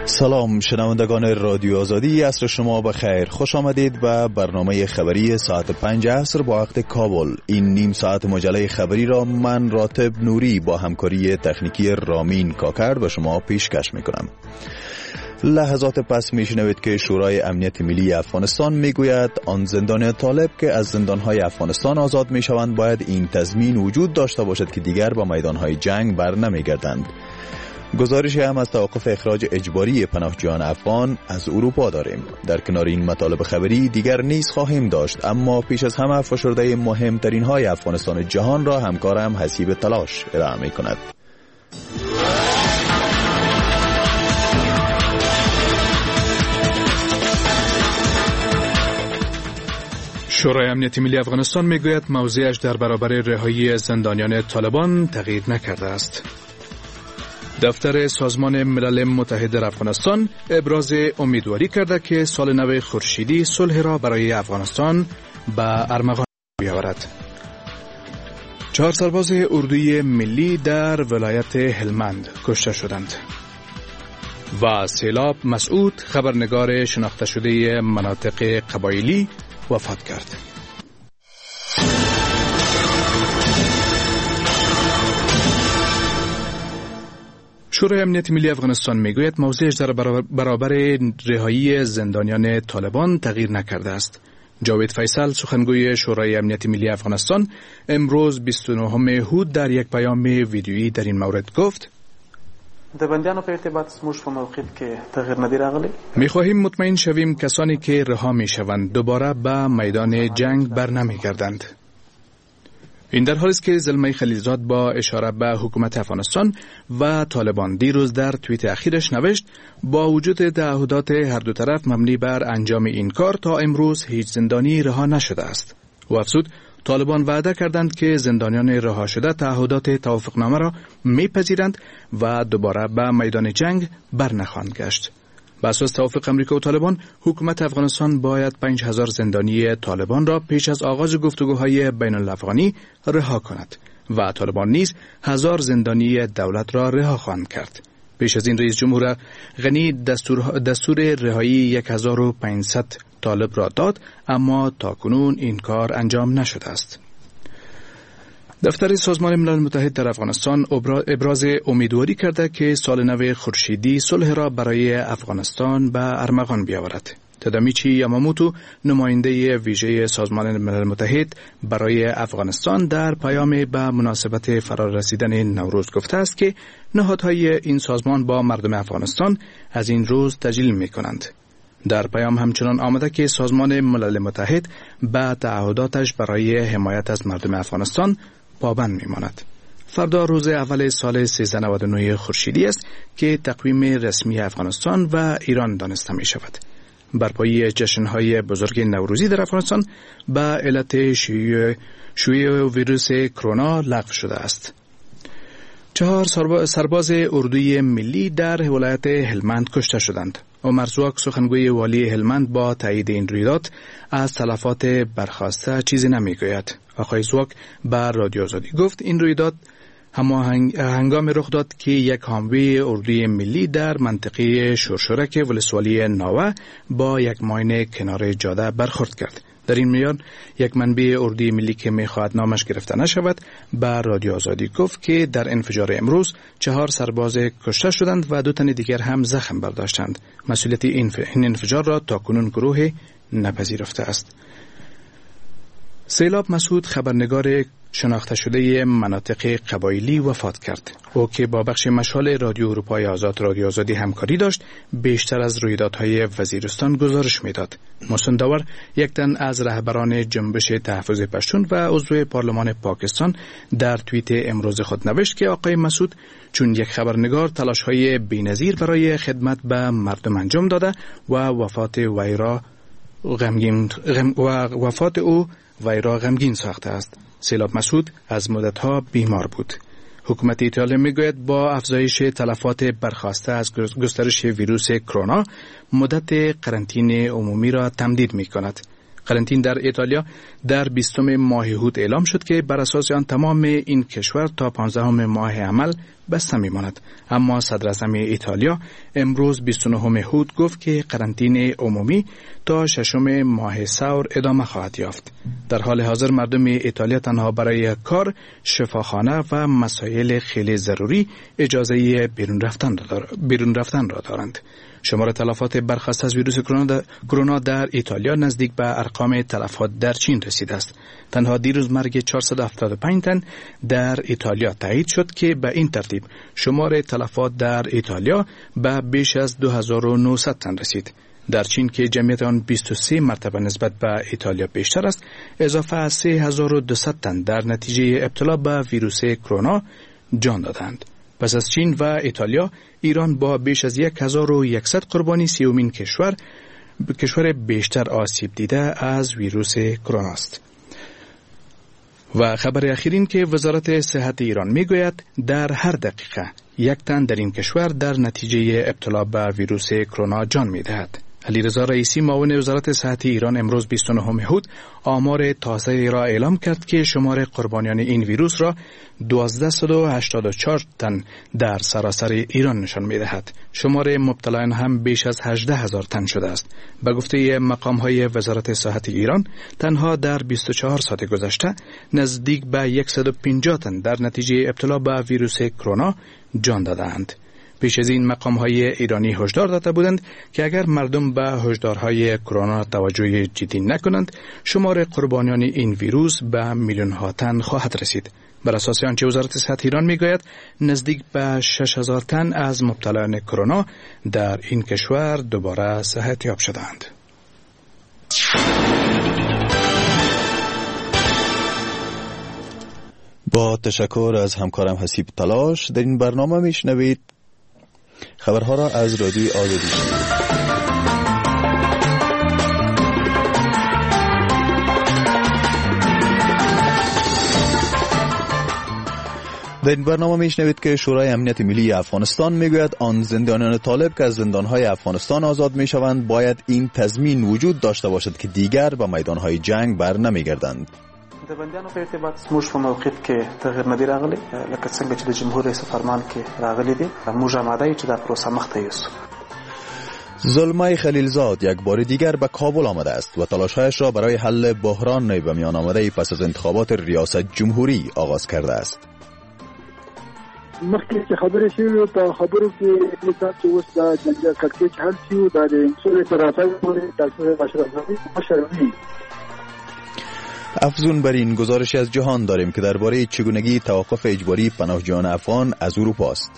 سلام شنوندگان رادیو آزادی، عصر شما بخیر. خوش آمدید به برنامه خبری ساعت 5 عصر با وقت کابل. این نیم ساعت مجله خبری را من راتب نوری با همکاری تکنیکی رامین کاکر به شما پیشکش میکنم. لحظات پس میشنوید که شورای امنیت ملی افغانستان میگوید آن زندانیان طالب که از زندانهای افغانستان آزاد میشوند باید این تضمین وجود داشته باشد که دیگر به میدانهای جنگ بر نمیگردند. گزارشی هم از توقف اخراج اجباری پناهجویان افغان از اروپا داریم. در کنار این مطالب خبری دیگر نیز خواهیم داشت، اما پیش از همه فشرده مهمترین های افغانستان جهان را همکارم حسیب تلاش ارائه می کند. شورای امنیت ملی افغانستان میگوید موضعش در برابر رهایی زندانیان طالبان تغییر نکرده است. دفتر سازمان ملل متحد در افغانستان ابراز امیدواری کرده که سال نو خورشیدی صلح را برای افغانستان به ارمغان بیاورد. 4 سرباز اردوی ملی در ولایت هلمند کشته شدند. و سیلاب مسعود خبرنگار شناخته شده مناطق قبایلی وفات کرد. شورای امنیت ملی افغانستان میگوید موضعش در برابر رهایی زندانیان طالبان تغییر نکرده است. جاوید فیصل سخنگوی شورای امنیت ملی افغانستان امروز 29 هود در یک پیام ویدیویی در این مورد گفت: د بندیانو په ارتباط موږ په موقعیت کې تغییر ندی راغلی. می‌خواهیم مطمئن شویم کسانی که رها میشوند دوباره به میدان جنگ برنمیگردند. این در حالی است که زلمه خلیلزاد با اشاره به حکومت افغانستان و طالبان دیروز در توییت اخیرش نوشت با وجود تعهدات هر دو طرف مبنی بر انجام این کار تا امروز هیچ زندانی رها نشده است. و افزود طالبان وعده کردند که زندانیان رها شده تعهدات توافقنامه را میپذیرند و دوباره به میدان جنگ برنخواهند گشت. بر اساس توافق امریکا و طالبان، حکومت افغانستان باید 5000 زندانی طالبان را پیش از آغاز گفتگوهای بین الافغانی رها کند و طالبان نیز 1000 زندانی دولت را رها خواهند کرد. پیش از این رئیس جمهور غنی دستور رهایی 1500 طالب را داد، اما تاکنون این کار انجام نشده است. دفتر سازمان ملل متحد در افغانستان ابراز امیدواری کرده که سال نو خورشیدی صلح را برای افغانستان به ارمغان بیاورد. تادامیچی یاماموتو نماینده ویژه سازمان ملل متحد برای افغانستان در پیام به مناسبت فرارسیدن نوروز گفته است که نهادهای این سازمان با مردم افغانستان از این روز تجلیل می کنند. در پیام همچنان آمده که سازمان ملل متحد به تعهداتش برای حمایت از مردم افغانستان پابند میماند. فردا روز اول سال 1399 خورشیدی است که تقویم رسمی افغانستان و ایران دانسته می شود. برپایی جشن‌های بزرگ نوروزی در افغانستان به علت شیوع ویروس کرونا لغو شده است. 4 سرباز اردوی ملی در ولایت هلمند کشته شدند. عمر زواک سخنگوی والی هلمند با تایید این رویداد از تلفات برخاسته چیزی نمیگوید. آقای زواک بر رادیو آزادی گفت این رویداد هنگام رخ داد که یک حاموی اردوی ملی در منطقه شورشورک ولسوالی ناوه با یک ماین کنار جاده برخورد کرد. در این میان یک منبع اردوی ملی که میخواهد نامش گرفته نشود بر رادیو آزادی گفت که در انفجار امروز 4 سرباز کشته شدند و 2 تن دیگر هم زخم برداشتند. مسئولیت این انفجار را تاکنون گروه نپذیرفته است. سیلاب مسعود خبرنگار شناخته شده مناطق قبایلی وفات کرد. او که با بخش مشال رادیو اروپای آزاد رادیو آزادی همکاری داشت، بیشتر از رویدادهای وزیرستان گزارش میداد. محسن داور یک تن از رهبران جنبش تحفظ پشتون و عضو پارلمان پاکستان در توییت امروز خود نوشت که آقای مسعود چون یک خبرنگار تلاش‌های بی‌نظیر برای خدمت به مردم انجام داده و وفات او وی را غمگین ساخته است. سیلاب مسعود از مدتها بیمار بود. حکومت ایتالیا میگوید با افزایش تلفات برخاسته از گسترش ویروس کرونا مدت قرنطینه عمومی را تمدید می کند. قرنطینه در ایتالیا در 20 ماه هود اعلام شد که بر اساس آن تمام این کشور تا 15 ماه عمل بسته میماند. اما صدر اعظم ایتالیا امروز 29 هود گفت که قرنطینه عمومی تا 6 ماه ثور ادامه خواهد یافت. در حال حاضر مردم ایتالیا تنها برای کار، شفاخانه و مسائل خیلی ضروری اجازه بیرون رفتن را دارند. شمار تلفات برخاست از ویروس کرونا در ایتالیا نزدیک به ارقام تلفات در چین رسیده است. تنها دیروز مرگ 475 تن در ایتالیا تایید شد که به این ترتیب شمار تلفات در ایتالیا به بیش از 2900 تن رسید. در چین که جمعیت آن 23 مرتبه نسبت به ایتالیا بیشتر است، اضافه از 3200 تن در نتیجه ابتلا به ویروس کرونا جان دادند. پس از چین و ایتالیا، ایران با بیش از 1100 قربانی سیومین کشور بیشتر آسیب دیده از ویروس کرونا است. و خبر اخیرین که وزارت صحت ایران میگوید در هر دقیقه 1 تن در این کشور در نتیجه ابتلا به ویروس کرونا جان میدهد. علیرضا رئیسی معاون وزارت صحت ایران امروز 29 هود آمار تازه را اعلام کرد که شمار قربانیان این ویروس را 1284 تن در سراسر ایران نشان می‌دهد. شمار مبتلایان هم بیش از 18000 تن شده است. به گفته مقام‌های وزارت صحت ایران، تنها در 24 ساعت گذشته نزدیک به 150 تن در نتیجه ابتلا به ویروس کرونا جان دادند. پیش از این مقام‌های ایرانی هشدار داده بودند که اگر مردم به هشدارهای کرونا توجه جدی نکنند، شمار قربانیان این ویروس به میلیون‌ها تن خواهد رسید. بر اساس آنچه وزارت صحت ایران میگوید، نزدیک به 6000 تن از مبتلایان کرونا در این کشور دوباره صحتیاب شدند. با تشکر از همکارم حسیب تلاش، در این برنامه میشنوید خبرها را از رادیوی آزادی شنوید. در این برنامه میشنوید که شورای امنیت ملی افغانستان میگوید آن زندانیان طالب که از زندانهای افغانستان آزاد میشوند باید این تضمین وجود داشته باشد که دیگر به میدانهای جنگ بر نمیگردند. د بندیانو په ارتباط زموږ په موقف کې تغیر ندی راغلی، لکه څنګه چې د جمهور رئیس فرمان کې راغلی دی. موږ آماده یو چې دا پروسه مخته یوسو. زلمه خلیلزاد یک بار دیگر به کابل آمده است و تلاش‌هایش را برای حل بحران به میان آمده پس از انتخابات ریاست جمهوری آغاز کرده است. مخکې چې خبرې شوې په خبرو کې مثال چې اوس د جنجال کړکېچ حل شي او د سولې پر راتګ پورې ډاکټر اشرف غنی مشروعي. افزون بر این گزارشی از جهان داریم که درباره چگونگی توقف اجباری پناهجویان افغان از اروپا است.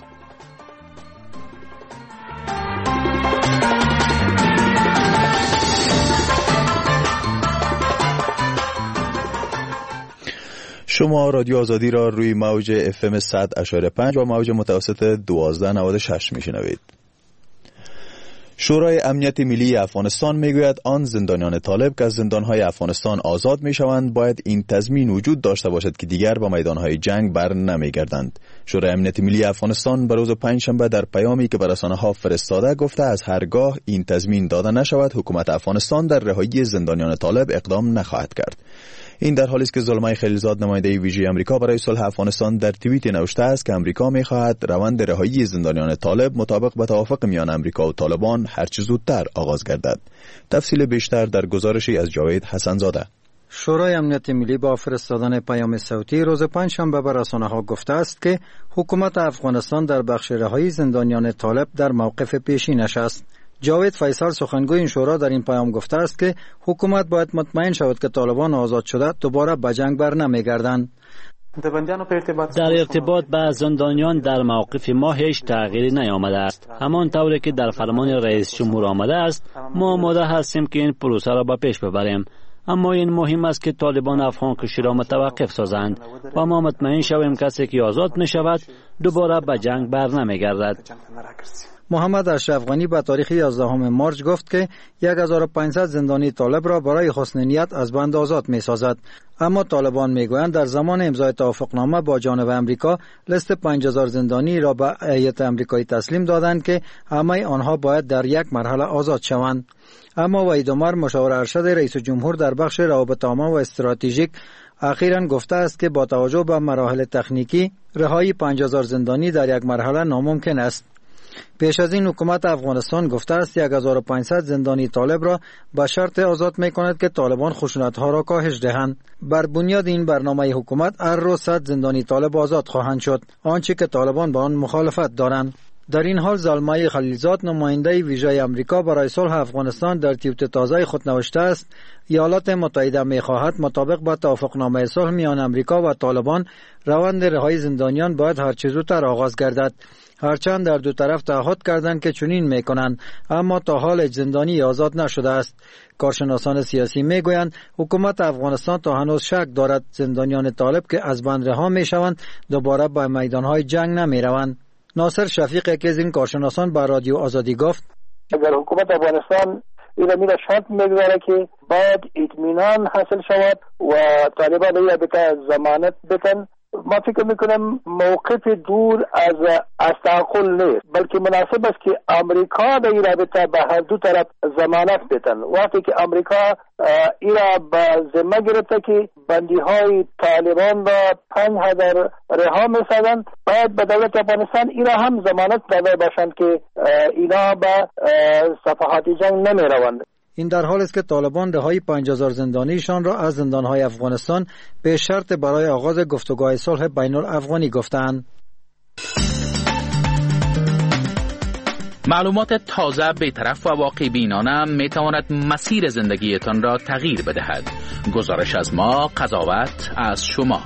شما رادیو آزادی را روی موج FM 100.5 و موج متوسط 1296 میشنوید. شورای امنیت ملی افغانستان میگوید آن زندانیان طالب که از زندانهای افغانستان آزاد میشوند باید این تضمین وجود داشته باشد که دیگر به میدانهای جنگ بر نمیگردند. شورای امنیت ملی افغانستان به روز پنجشنبه در پیامی که به رسانه‌ها فرستاده گفته از هرگاه این تضمین داده نشود حکومت افغانستان در رهایی زندانیان طالب اقدام نخواهد کرد. این در حالی است که زلمه خلیلزاد نماینده ویژه آمریکا برای صلح افغانستان در توییت نوشته است که آمریکا می‌خواهد روند رهایی زندانیان طالب مطابق به توافق میان آمریکا و طالبان هرچه زودتر آغاز گردد. تفصیل بیشتر در گزارشی از جاوید حسنزاده. شورای امنیت ملی با فرستادن پیام صوتی روز پنجشنبه به رسانه‌ها گفته است که حکومت افغانستان در بخش رهایی زندانیان طالب در موقف پیشینش است. جاوید فیصل سخنگوی این شورا در این پیام گفته است که حکومت باید مطمئن شود که طالبان آزاد شده دوباره به جنگ بر نمیگردند. در ارتباط با زندانیان در موقف ما هیچ تغییری نیامده است. همان طوری که در فرمان رئیس جمهور آمده است، ما آماده هستیم که این پروسه را به پیش ببریم. اما این مهم است که طالبان افغان کشی را متوقف سازند و ما مطمئن شویم کسی که آزاد می شود دوباره به جنگ بر نمیگردد. محمد اشرف غنی به تاریخ 11 مارس گفت که 1500 زندانی طالب را برای حسن نیت از بند آزاد می سازد. اما طالبان می گویند در زمان امضای توافقنامه با جانب امریکا لیست 5000 زندانی را به هیئت امریکایی تسلیم دادند که همه آنها باید در یک مرحله آزاد شوند. اما وحید عمر مشاور ارشد رئیس جمهور در بخش روابط عامه و استراتژیک اخیراً گفته است که با توجه به مراحل تکنیکی رهایی 5000 زندانی در یک مرحله ناممکن است. پیش از این حکومت افغانستان گفته است 1500 زندانی طالب را به شرط آزاد می کند که طالبان خشونت‌ها را کاهش دهند. بر بنیاد این برنامه حکومت هر روز 100 زندانی طالب آزاد خواهند شد، آنچه که طالبان با آن مخالفت دارند. در این حال زلمه خلیلزاد نماینده ویژه امریکا برای صلح افغانستان در توییت تازه خود نوشته است ایالات متحده می‌خواهد مطابق با توافقنامه صلح میان امریکا و طالبان روند رهایی زندانیان باید هر چه زودتر آغاز گردد. هرچند در دو طرف تعهد کردند که چنین میکنند، اما تا حال زندانی آزاد نشده است. کارشناسان سیاسی میگویند حکومت افغانستان تا هنوز شک دارد زندانیان طالب که از بند رها میشوند دوباره به میدانهای جنگ نمیروند. ناصر شفیق یکی از این کارشناسان به رادیو آزادی گفت اگر حکومت افغانستان این میره شرط میگذاره که باید اطمینان حاصل شود و طالبان را به ضمانت بتن، ما فکر میکنم موقف دور از تعقل نیست، بلکه مناسب است که امریکا در این رابطه به هر دو طرف ضمانت بتن. وقتی که امریکا این را به ذمه گرفته که بندی های طالبان را 5000 رها میسازند، باید به دولت افغانستان این را هم ضمانت داده باشند که اینا به صفحات جنگ نمی روند. این در حال است که طالبان رهایی 5000 زندانیشان را از زندانهای افغانستان به شرط برای آغاز گفتگوهای صلح بین الافغانی گفتند. معلومات تازه بی‌طرف و واقع بینانه می تواند مسیر زندگیتان را تغییر بدهد. گزارش از ما، قضاوت از شما.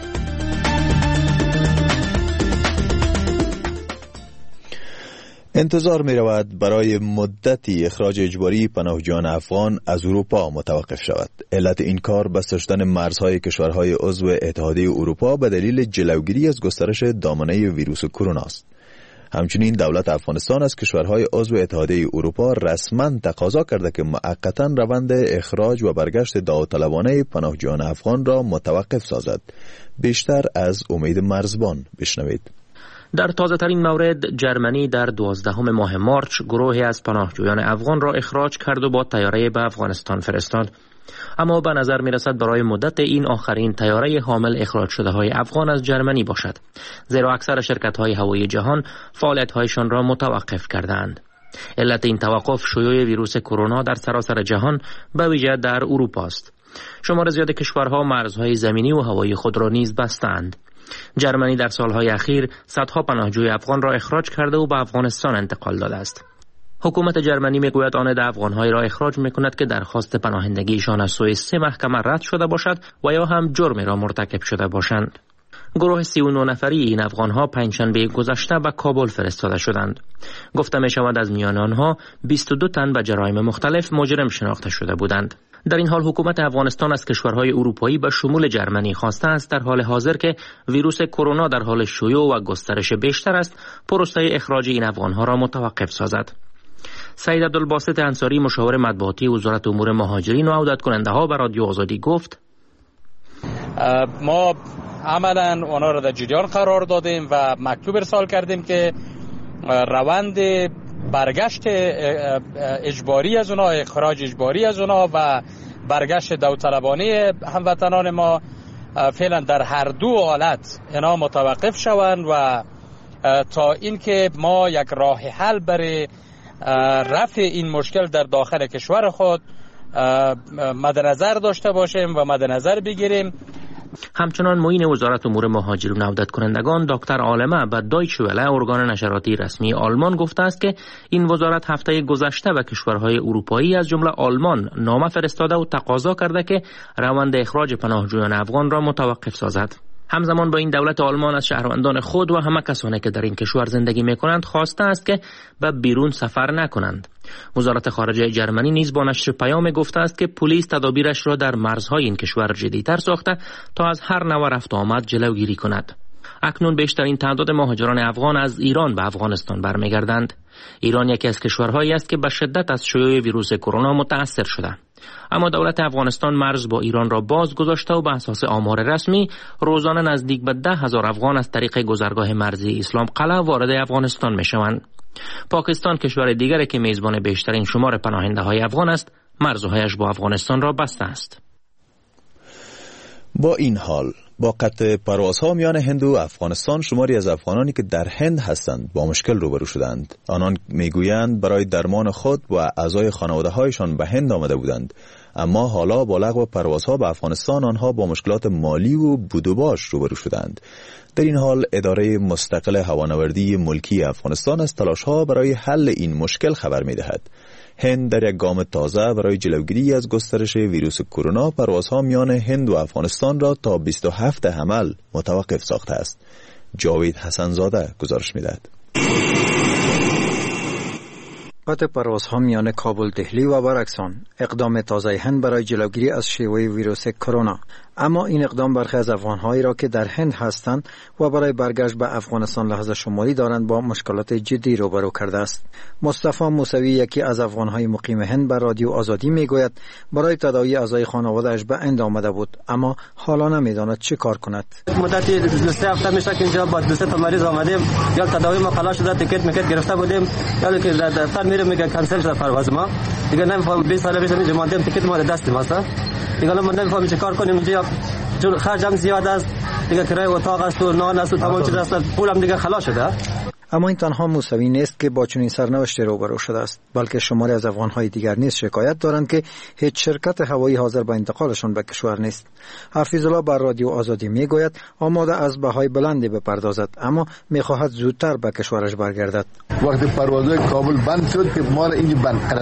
انتظار می رود برای مدتی اخراج اجباری پناهجویان افغان از اروپا متوقف شود. علت این کار بسته شدن مرزهای کشورهای عضو اتحادیه اروپا به دلیل جلوگیری از گسترش دامنه ویروس کرونا است. همچنین دولت افغانستان از کشورهای عضو اتحادیه اروپا رسما تقاضا کرده که موقتا روند اخراج و برگشت داوطلبانه پناهجویان افغان را متوقف سازد. بیشتر از امید مرزبان بشنوید. در تازه ترین مورد جرمنی در 12 ماه مارچ گروهی از پناهجویان افغان را اخراج کرد و با طیاره به افغانستان فرستاد. اما به نظر می رسد برای مدت این آخرین طیاره حامل اخراج شده های افغان از جرمنی باشد، زیرا اکثر شرکت های هوایی جهان فعالیت هایشان را متوقف کردند. علت این توقف شیوع ویروس کرونا در سراسر جهان به ویژه در اروپا است. شمار زیاد کشورها مرزهای زمینی و هوایی خود را نیز بستند. جرمنی در سالهای اخیر صدها پناهجوی افغان را اخراج کرده و به افغانستان انتقال داده است. حکومت جرمنی میگوید آن افغان‌های را اخراج میکند که درخواست پناهندگیشان از سوی 3 محکمه رد شده باشد و یا هم جرمی را مرتکب شده باشند. گروه 39 نفری این افغان‌ها پنجشنبه گذشته به کابل فرستاده شدند. گفته می‌شود از میان آنها 22 تن به جرایم مختلف مجرم شناخته شده بودند. در این حال حکومت افغانستان از کشورهای اروپایی به شمول جرمنی خواسته است در حال حاضر که ویروس کرونا در حال شیوع و گسترش بیشتر است، پروسه اخراج این افغان‌ها را متوقف سازد. سید عبدالباسط انصاری مشاور مطبوعاتی وزارت امور مهاجرین و عودت کننده ها به رادیو آزادی گفت ما عملا اونا را در جریان قرار دادیم و مکتوب ارسال کردیم که روند برگشت اجباری از اونا، اخراج اجباری از اونا و برگشت داوطلبانه هموطنان ما فعلا در هر دو حالت اینا متوقف شوند و تا اینکه ما یک راه حل برای رفع این مشکل در داخل کشور خود مد نظر داشته باشیم و مد نظر بگیریم. همچنان معین وزارت امور مهاجرین و عودت کنندگان دکتر عالمه به دایچ وله ارگان نشراتی رسمی آلمان گفته است که این وزارت هفته گذشته به کشورهای اروپایی از جمله آلمان نامه فرستاده و تقاضا کرده که روند اخراج پناهجویان افغان را متوقف سازد. همزمان با این دولت آلمان از شهروندان خود و همه کسانی که در این کشور زندگی می‌کنند خواسته است که به بیرون سفر نکنند. وزارت خارجه جرمنی نیز با نشر پیام گفته است که پلیس تدابیرش را در مرزهای این کشور جدی‌تر ساخته تا از هر نوع رفت و آمد جلوگیری کند. اکنون بیشترین تعداد مهاجران افغان از ایران به افغانستان برمیگردند. ایران یکی از کشورهایی است که به شدت از شیوع ویروس کرونا متأثر شده. اما دولت افغانستان مرز با ایران را باز گذاشته و به اساس آمار رسمی روزانه نزدیک به 10,000 افغان از طریق گذرگاه مرزی اسلام قلعه وارد افغانستان میشوند. پاکستان کشور دیگری که میزبان بیشترین شمار پناهنده های افغان است، مرزهایش با افغانستان را بسته است. با این حال با قطع پروازها میان هند و افغانستان شماری از افغانانی که در هند هستند با مشکل روبرو شدند. آنان میگویند برای درمان خود و اعضای خانواده هایشان به هند آمده بودند، اما حالا با لغو پروازها به افغانستان آنها با مشکلات مالی و بود و باش روبرو شدند. در این حال اداره مستقل هوانوردی ملکی افغانستان از تلاش‌ها برای حل این مشکل خبر می‌دهد. هند در یک گام تازه برای جلوگیری از گسترش ویروس کرونا پروازها میان هند و افغانستان را تا 27 حمل متوقف ساخته است. جاوید حسن زاده گزارش می‌دهد. قطع پروازها میان کابل دهلی و برعکس آن اقدام تازه هند برای جلوگیری از شیوع ویروس کرونا، اما این اقدام برخی از افغانهایی را که در هند هستند و برای برگشت به افغانستان لحظه شماری دارند با مشکلات جدی روبرو کرده است. مصطفی موسوی یکی از افغانهای مقیم هند بر رادیو آزادی میگوید برای تداوی اعضای خانواده‌اش به هند آمده بود، اما حالا نمیداند چه کار کند. مدتی 2 هفته میشه که اینجا با 2 تا مریض آمدیم، یا تداوی ما خلاص شده، تیکت گرفته بودیم، یا که دفتر میریم میگه کنسل شده پرواز ما، دیگه نمیفهم 20 سال پیش اینجا ماندیم، تیکت ما دست ماست، دیگه ما نمیفهمیم چه کار کنیم. اینجا چون خرجم زیاد است، دیگه کرایه اتاق است و نان است و تمام چیز است، پولم دیگه خلاص شده. اما این تنها موسوی نیست که با چنین سرنوشتی روبرو شده است، بلکه شماری از افغانهای دیگر نیز شکایت دارند که هیچ شرکت هوایی حاضر به انتقالشان به کشور نیست. حفیظالله بر رادیو آزادی میگوید آماده از بهای بلندی بپردازد، اما میخواهد زودتر به کشورش برگردد. وقتی پروازهای کابل بند شد که ما را اینجا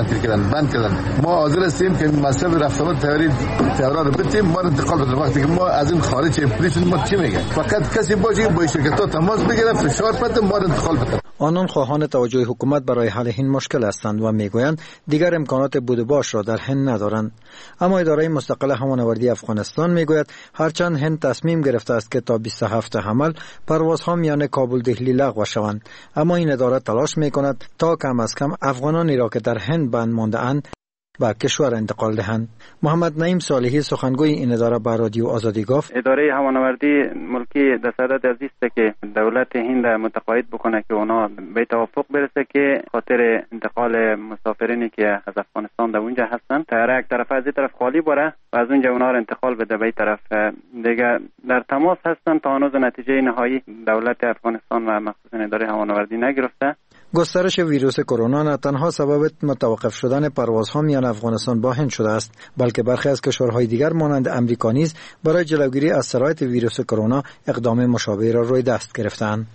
بند کردن، ما حاضر هستیم که مصرف رفت آمد طیاره رو بتیم، ما را انتقال بدیم. وقتی که ما از این خارج پلیس ما چی میگه؟ فقط کسی باشه که با شرکت‌ها تماس بگیره، فشار بده، ما را انتقال بده. آنان خواهان توجه حکومت برای حل این مشکل هستند و میگویند دیگر امکانات بود و باش را در هند ندارند. اما اداره مستقل هوانوردی افغانستان میگوید هرچند هند تصمیم گرفته است که تا 27 حمل پروازها میان کابل دهلی لغو شوند، اما این اداره تلاش میکند تا کم از کم افغانانی را که در هند بند مانده اند به کشور انتقال دهند. محمد نعیم صالحی سخنگوی این اداره به رادیو آزادی گفت اداره هوانوردی ملکی در صدد از است که دولت هند متقاعد بکنه که اونا به توافق برسه که خاطر انتقال مسافرینی که از افغانستان در اونجا هستن طیاره یک طرف از این طرف خالی بره و از اونجا اونا رو انتقال بده به این طرف. دیگه در تماس هستن، تا هنوز نتیجه نهایی دولت افغانستان و مخصوصا اداره هوانوردی نگرفته. گسترش ویروس کرونا نه تنها سبب متوقف شدن پروازها میان افغانستان با هند شده است، بلکه برخی از کشورهای دیگر مانند امریکا نیز برای جلوگیری از سرایت ویروس کرونا اقدام مشابه را روی دست گرفتند.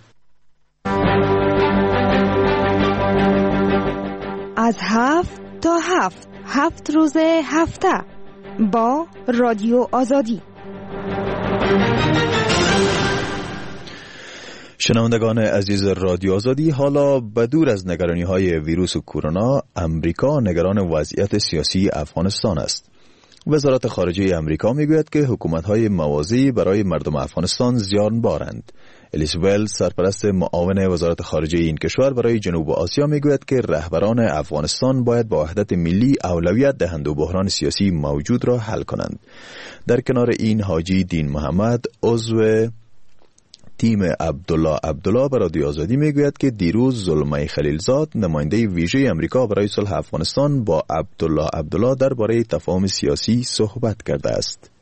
از 7 تا 7 روز هفته با رادیو آزادی. شنوندگان عزیز رادیو آزادی، حالا بدور از نگرانی‌های ویروس کرونا، امریکا نگران وضعیت سیاسی افغانستان است. وزارت خارجه امریکا میگوید که حکومت‌های موازی برای مردم افغانستان زیانبارند. الیس ولز، سرپرست معاون وزارت خارجه این کشور برای جنوب آسیا، میگوید که رهبران افغانستان باید با وحدت ملی اولویت دهند و بحران سیاسی موجود را حل کنند. در کنار این، حاجی دین محمد، عضو تیم عبدالله به رادیو آزادی میگوید که دیروز زلمه خلیلزاد، نماینده ویژه امریکا برای صلح افغانستان، با عبدالله درباره تفاهم سیاسی صحبت کرده است.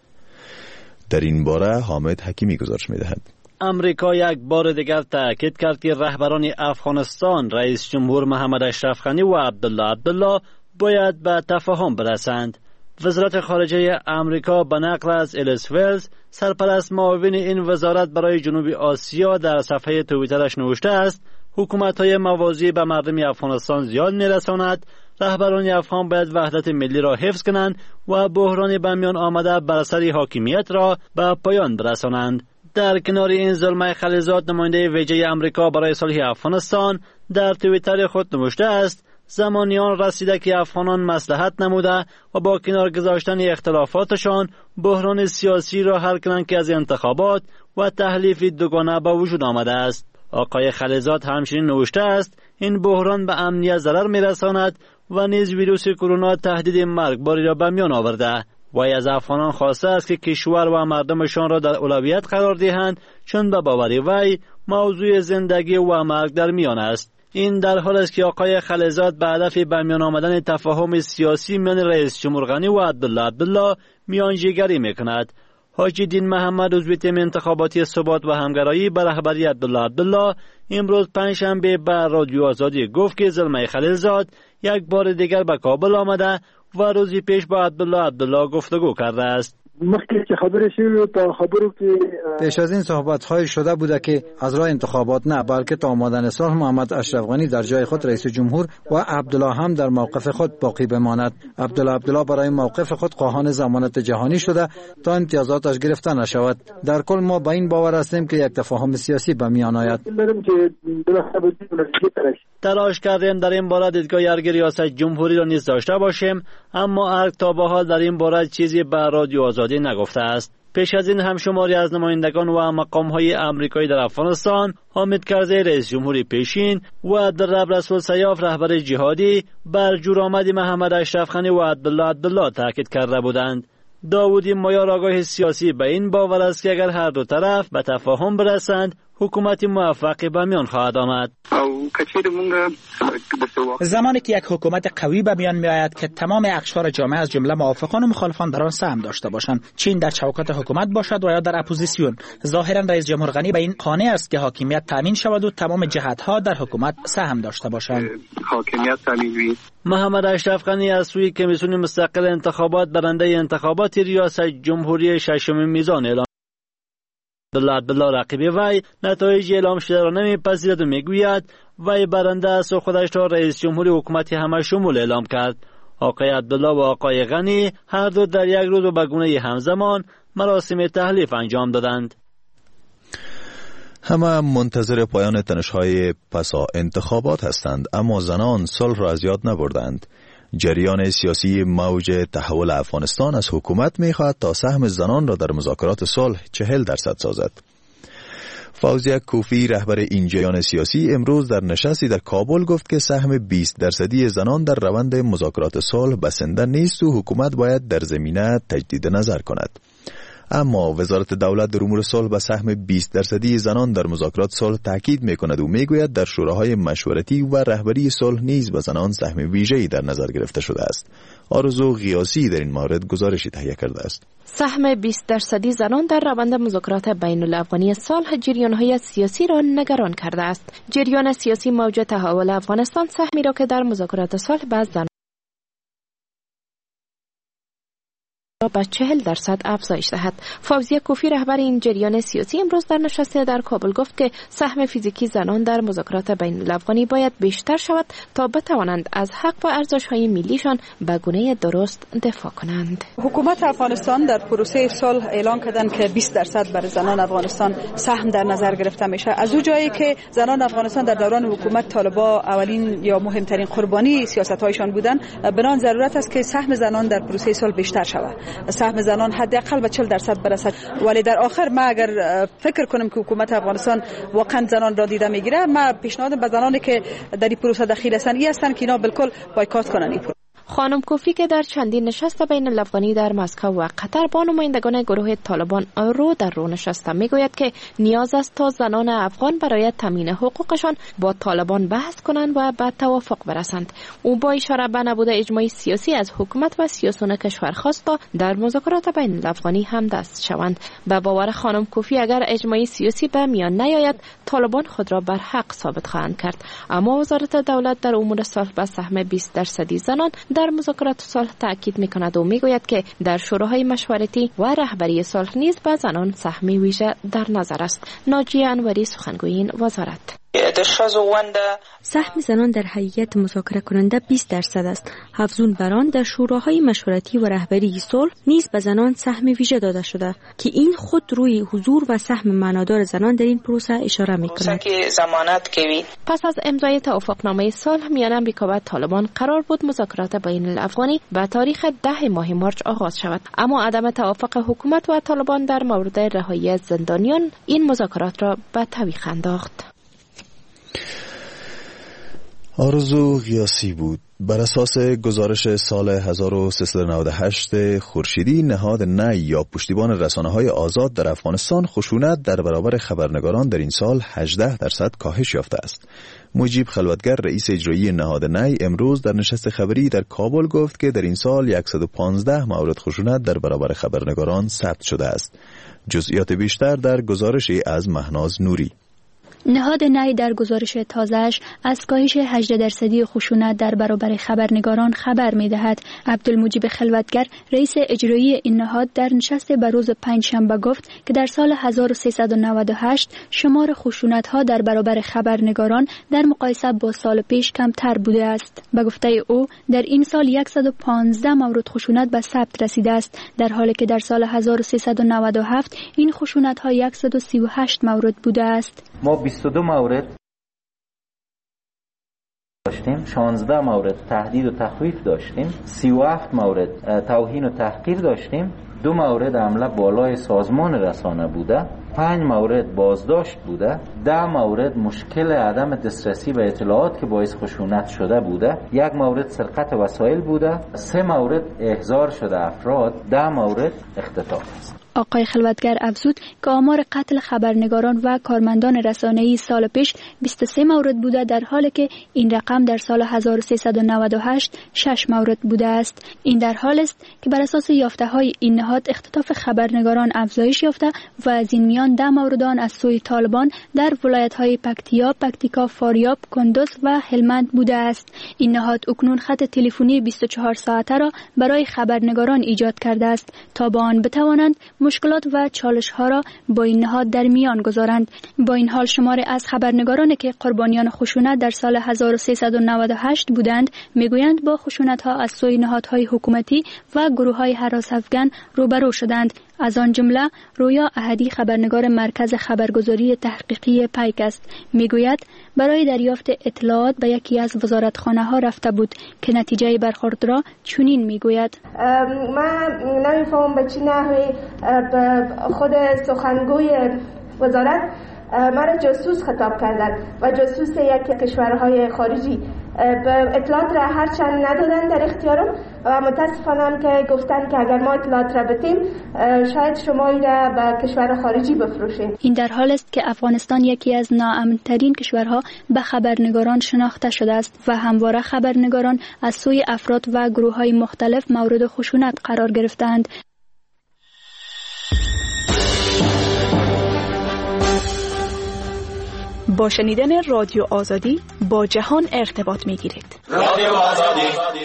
در این باره حامد حکیمی گزارش میدهد. امریکا یک بار دیگر تاکید کرد که رهبران افغانستان، رئیس جمهور محمد اشرف غنی و عبدالله باید به تفاهم برسند. وزارت خارجه امریکا به نقل از الیس ولز، سرپرست معاون این وزارت برای جنوب آسیا، در صفحه توییترش نوشته است حکومت‌های موازی به مردم افغانستان زیان می‌رساند. رهبران افغان باید وحدت ملی را حفظ کنند و بحران به میان آمده بر سر حاکمیت را به پایان برسانند. در کنار این، زلمه خلیلزاد، نماینده ویژه امریکا برای صلح افغانستان، در توییتر خود نوشته است زمانیان رسیده که افغانان مصلحت نموده و با کنار گذاشتن اختلافاتشان بحران سیاسی را حل کنند که از انتخابات و تحلیف دوگانه به وجود آمده است. آقای خلیلزاد همچنین نوشته است این بحران به امنیت ضرر می‌رساند و نیز ویروس کرونا تهدید مرگباری را به میان آورده. وی از افغانان خواسته است که کشور و مردمشان را در اولویت قرار دهند، چون به باور وی موضوع زندگی و مرگ در میان است. این در حال است که آقای خلیلزاد به هدف به میان آمدن تفاهم سیاسی میان رئیس جمهور غنی و عبدالله میانجیگری میکند. حاجی دین محمد عضو تیم انتخاباتی ثبات و همگرایی به رهبری عبدالله امروز پنجشنبه به رادیو آزادی گفت که زلمه خلیلزاد یک بار دیگر به کابل آمده و روزی پیش با عبدالله گفتگو کرده است. پیش از این صحبت‌های شده بوده که از راه انتخابات نه بلکه تا آمدن صلح محمد اشرف غنی در جای خود رئیس جمهور و عبدالله هم در موقف خود باقی بماند. عبدالله برای موقف خود خواهان ضمانت جهانی شده تا امتیازاتش گرفته نشود. در کل ما به این باور هستیم که یک تفاهم سیاسی به میان آید. تلاش کردیم در این باره دیدگاه ارگ ریاست جمهوری را نیز داشته باشیم، اما ارگ تا به حال در این باره چیزی به رادیو آزادی نگفته است. پیش از این هم شماری از نمایندگان و مقام‌های آمریکایی در افغانستان، حامد کرزی رئیس جمهوری پیشین و درب رسول سیاف رهبر جهادی بر جورآمد محمد اشرف غنی و عبدالله تاکید کرده بودند. داوودی مایار آگاه سیاسی به این باور است که اگر هر دو طرف به تفاهم برسند حکومت موفقی به میان خواهد آمد. زمانی که یک حکومت قوی به میان میآید که تمام اقشار جامعه از جمله موافقان و مخالفان در آن سهم داشته باشند، چین در چوکات حکومت باشد و یا در اپوزیسیون، ظاهرا رئیس جمهور غنی به این قانع است که حاکمیت تامین شود و تمام جهت‌ها در حکومت سهم داشته باشند. حاکمیت تامین. محمد اشرف غنی از سوی کمیسیون مستقل انتخابات برنده انتخابات ریاست جمهوری ششم میزان اعلام عبدالله رقیب وی نتایج اعلام شده را نمیپذیرد و میگوید وی برنده است و خودش را رئیس جمهوری حکومت همه شمول اعلام کرد. آقای عبدالله و آقای غنی هر دو در یک روز و به گونه همزمان مراسم تحلیف انجام دادند. همه منتظر پایان تنش‌های پسا انتخابات هستند، اما زنان صلح را از یاد نبردند. جریان سیاسی موج تحول افغانستان از حکومت می‌خواهد تا سهم زنان را در مذاکرات صلح 40% سازد. فوزیه کوفی رهبر این جریان سیاسی امروز در نشستی در کابل گفت که سهم 20% زنان در روند مذاکرات صلح بسنده نیست و حکومت باید در زمینه تجدید نظر کند. اما وزارت دولت در امور صلح به سهم 20% زنان در مذاکرات صلح تاکید می‌کند و میگوید در شوراهای مشورتی و رهبری صلح نیز به زنان سهم ویژه‌ای در نظر گرفته شده است. آرزو غیاسی در این مورد گزارشی تهیه کرده است. سهم 20% زنان در روند مذاکرات بین الافغانی صلح جریان‌های سیاسی را نگران کرده است. جریان سیاسی موج تحول افغانستان سهمی را که در مذاکرات صلح به زنان به 40% افزایش دهد. فوزیه کوفی رهبر این جریان سیاسی امروز در نشست در کابل گفت که سهم فیزیکی زنان در مذاکرات بین الافغانی باید بیشتر شود تا بتوانند از حق و ارزش‌های ملیشان به گونه درست دفاع کنند. حکومت افغانستان در پروسه صلح اعلان کردند که 20% برای زنان افغانستان سهم در نظر گرفته میشه. از اون جایی که زنان افغانستان در دوران حکومت طالبان اولین یا مهمترین قربانی سیاست‌هایشان بودند، بنابراین ضرورت است که سهم زنان در پروسه صلح بیشتر شود. سهم زنان حداقل به 40% برسد. ولی در آخر ما اگر فکر کنم که حکومت افغانستان واقعا زنان را دیده میگیره، ما پیشنهاد به زنانی که در این پروسه دخیل هستند این هستند که اینا بالکل بایکاٹ کنن. خانم کوفی که در چندین نشست بین الافغانی در مسکو و قطر با نمایندگان گروه طالبان رو در رو نشسته میگوید که نیاز است تا زنان افغان برای تامین حقوقشان با طالبان بحث کنند و به توافق برسند. او با اشاره به نبود اجماع سیاسی از حکومت و سیاسیون کشور خواست تا در مذاکرات بین الافغانی هم دست شوند. به باور خانم کوفی اگر اجماع سیاسی به میان نیاید طالبان خود را بر حق ثابت خواهند کرد. اما وزارت دولت در امور صلح به سهم 20% زنان در مذاکرات صلح تاکید می‌کند و میگوید که در شوراهای مشورتی و رهبری صلح نیز به زنان سهمی ویژه در نظر است. ناجیه انوری سخنگوی این وزارت: سهم زنان در هیئت مذاکره کننده 20% است. افزون بر آن در شوراهای مشورتی و رهبری صلح نیز به زنان سهم ویژه داده شده که این خود روی حضور و سهم معنادار زنان در این پروسه اشاره می‌کند. پس از امضای توافقنامه صلح میان امریکا و طالبان قرار بود مذاکرات بین الافغانی به تاریخ 10 ماه مارچ آغاز شود، اما عدم توافق حکومت و طالبان در مورد رهایی زندانیان این مذاکرات را به تعویق انداخت. آرزو غیاسی بود. بر اساس گزارش سال 1398 خورشیدی، نهاد نه یا پشتیبان رسانه‌های آزاد در افغانستان خشونت در برابر خبرنگاران در این سال 18% کاهش یافته است. مجیب خلوتگر رئیس اجرایی نهاد نی امروز در نشست خبری در کابل گفت که در این سال 115 مورد خشونت در برابر خبرنگاران ثبت شده است. جزئیات بیشتر در گزارشی از مهناز نوری. نهاد نی در گزارش تازه‌اش از کاهش 18% خشونت در برابر خبرنگاران خبر می‌دهد. عبدالمجید خلوتگر رئیس اجرایی این نهاد در نشست بروز پنجشنبه گفت که در سال 1398 شمار خشونت‌ها در برابر خبرنگاران در مقایسه با سال پیش کمتر بوده است. به گفته او در این سال 115 مورد خشونت به ثبت رسیده است، در حالی که در سال 1397 این خشونت‌ها 138 مورد بوده است. ما 22 مورد داشتیم، 16 مورد تهدید و تخویف داشتیم، 37 مورد توهین و تحقیر داشتیم، 2 مورد حمله بالای سازمان رسانه بوده، 5 مورد بازداشت بوده، 10 مورد مشکل عدم دسترسی به اطلاعات که باعث خشونت شده بوده، 1 مورد سرقت وسایل بوده، 3 مورد احضار شده افراد، 10 مورد اختطاف است. آقای خلوتگر افزود که آمار قتل خبرنگاران و کارمندان رسانه‌ای سال پیش 23 مورد بوده، در حالی که این رقم در سال 1398 6 مورد بوده است. این در حال است که بر اساس یافته‌های این نهاد اختطاف خبرنگاران افزایش یافته و از این میان 10 مورد آن از سوی طالبان در ولایت‌های پکتیکا، فاریاب، کندوز و هلمند بوده است. این نهاد اکنون خط تلفنی 24 ساعته را برای خبرنگاران ایجاد کرده است تا با آن بتوانند مشکلات و چالش‌ها را با این نهاد در میان گذارند. با این حال شمار از خبرنگارانی که قربانیان خشونت در سال 1398 بودند میگویند با خشونت‌ها از سوی نهادهای حکومتی و گروه‌های هراس افغان روبرو شدند. از آن جمله رویا احدی خبرنگار مرکز خبرگزاری تحقیقی پیک است. میگوید برای دریافت اطلاعات به یکی از وزارتخانه‌ها رفته بود که نتیجه برخورد را چنین میگوید: من نمیفهمم به چه نحوی خود سخنگوی وزارت مرا جاسوس خطاب کردند و جاسوس یک کشورهای خارجی. اطلاعات را هرچند ندادن در اختیارم و متاسفانه که گفتن که اگر ما اطلاعات را بدیم شاید شما را به کشور خارجی بفروشیم. این در حال است که افغانستان یکی از ناامن‌ترین کشورها به خبرنگاران شناخته شده است و همواره خبرنگاران از سوی افراد و گروه‌های مختلف مورد خشونت قرار گرفتند. با شنیدن رادیو آزادی با جهان ارتباط می‌گیرید. رادیو آزادی.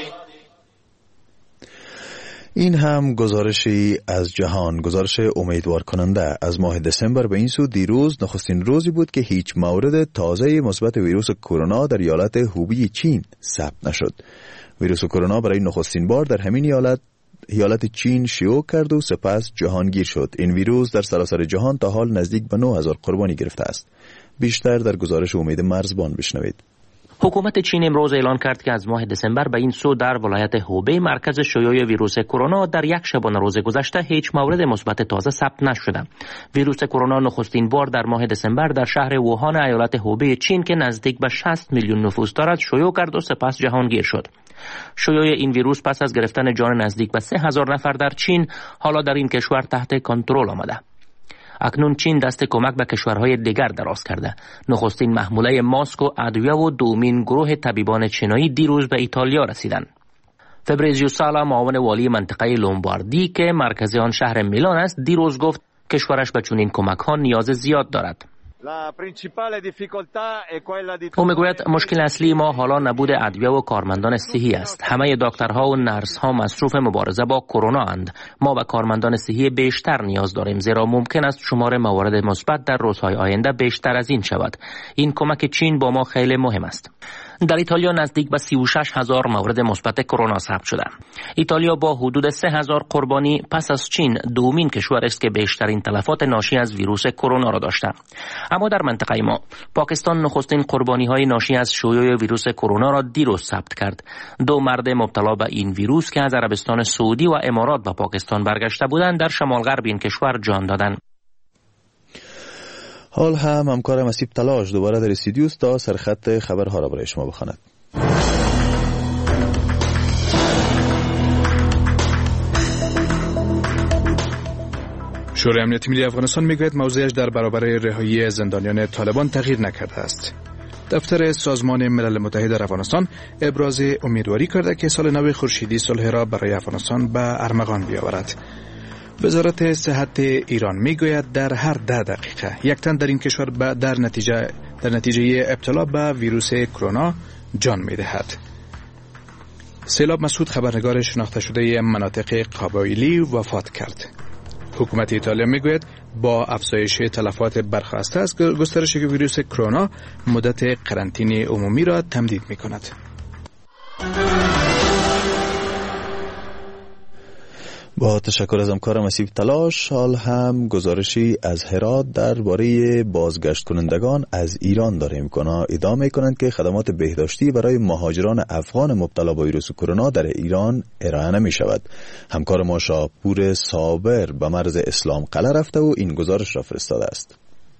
این هم گزارشی از جهان، گزارش امیدوار کننده. از ماه دسامبر به این سو دیروز نخستین روزی بود که هیچ مورد تازه مثبت ویروس کرونا در ایالت هوبی چین ثبت نشد. ویروس کرونا برای نخستین بار در همین ایالت چین شیوع کرد و سپس جهانگیر شد. این ویروس در سراسر جهان تا حال نزدیک به 9000 قربانی گرفته است. بیشتر در گزارش امید مرزبان بشنوید. حکومت چین امروز اعلان کرد که از ماه دسامبر به این سو در ولایت هوبی مرکز شیوع ویروس کرونا در یک شبانه روز گذشته هیچ مورد مثبت تازه ثبت نشده. ویروس کرونا نخستین بار در ماه دسامبر در شهر ووهان ایالت هوبی چین که نزدیک به 60 میلیون نفوس دارد شیوع کرد و سپس جهانگیر شد. شیوع این ویروس پس از گرفتن جان نزدیک به 3000 نفر در چین حالا در این کشور تحت کنترل آمده. اکنون چین دست کمک به کشورهای دیگر دراز کرده. نخستین محموله ماسک و ادویه و دومین گروه طبیبان چینایی دیروز به ایتالیا رسیدند. فبریزیو سالا معاون والی منطقه لومباردی که مرکز آن شهر میلان است دیروز گفت کشورش به چنین کمک‌ها نیاز زیاد دارد. او میگوید مشکل اصلی ما حالا نبود ادویه و کارمندان صحی است. همه دکترها و نرس‌ها مصروف مبارزه با کرونا اند. ما به کارمندان صحی بیشتر نیاز داریم زیرا ممکن است شمار موارد مثبت در روزهای آینده بیشتر از این شود. این کمک چین با ما خیلی مهم است. در ایتالیا نزدیک به 36,000 مورد مثبت کرونا ثبت شده. ایتالیا با حدود 3,000 قربانی پس از چین دومین کشور است که بیشترین تلفات ناشی از ویروس کرونا را داشته. اما در منطقه ما پاکستان نخستین قربانی‌های ناشی از شیوع ویروس کرونا را دیروز ثبت کرد. 2 مرد مبتلا به این ویروس که از عربستان سعودی و امارات به پاکستان برگشته بودند در شمال غرب این کشور جان دادند. حال هم همکارم اسیب تلاش دوباره در استودیو است تا سرخط خبرها را برای شما بخواند. شورای امنیت ملی افغانستان میگوید موضعش در برابر رهایی زندانیان طالبان تغییر نکرده است. دفتر سازمان ملل متحد در افغانستان ابراز امیدواری کرده که سال نو خورشیدی صلح را برای افغانستان به ارمغان بیاورد. وزارت صحت ایران میگوید در هر 10 دقیقه یک تن در این کشور در نتیجه ابتلا به ویروس کرونا جان میدهد. سیلاب مسعود خبرنگار شناخته شده مناطق قبایلی وفات کرد. حکومت ایتالیا میگوید با افزایش تلفات برخواسته از گسترش ویروس کرونا مدت قرنطینه عمومی را تمدید میکند. با تشکر از همکار مسیب تلاش، حال هم گزارشی از هرات درباره بازگشت کنندگان از ایران داریم. ادعا کنند که خدمات بهداشتی برای مهاجران افغان مبتلا به ویروس کرونا در ایران ارائه نمی شود. همکار ما شاپور صابر به مرز اسلام قلعه رفته و این گزارش را فرستاده است.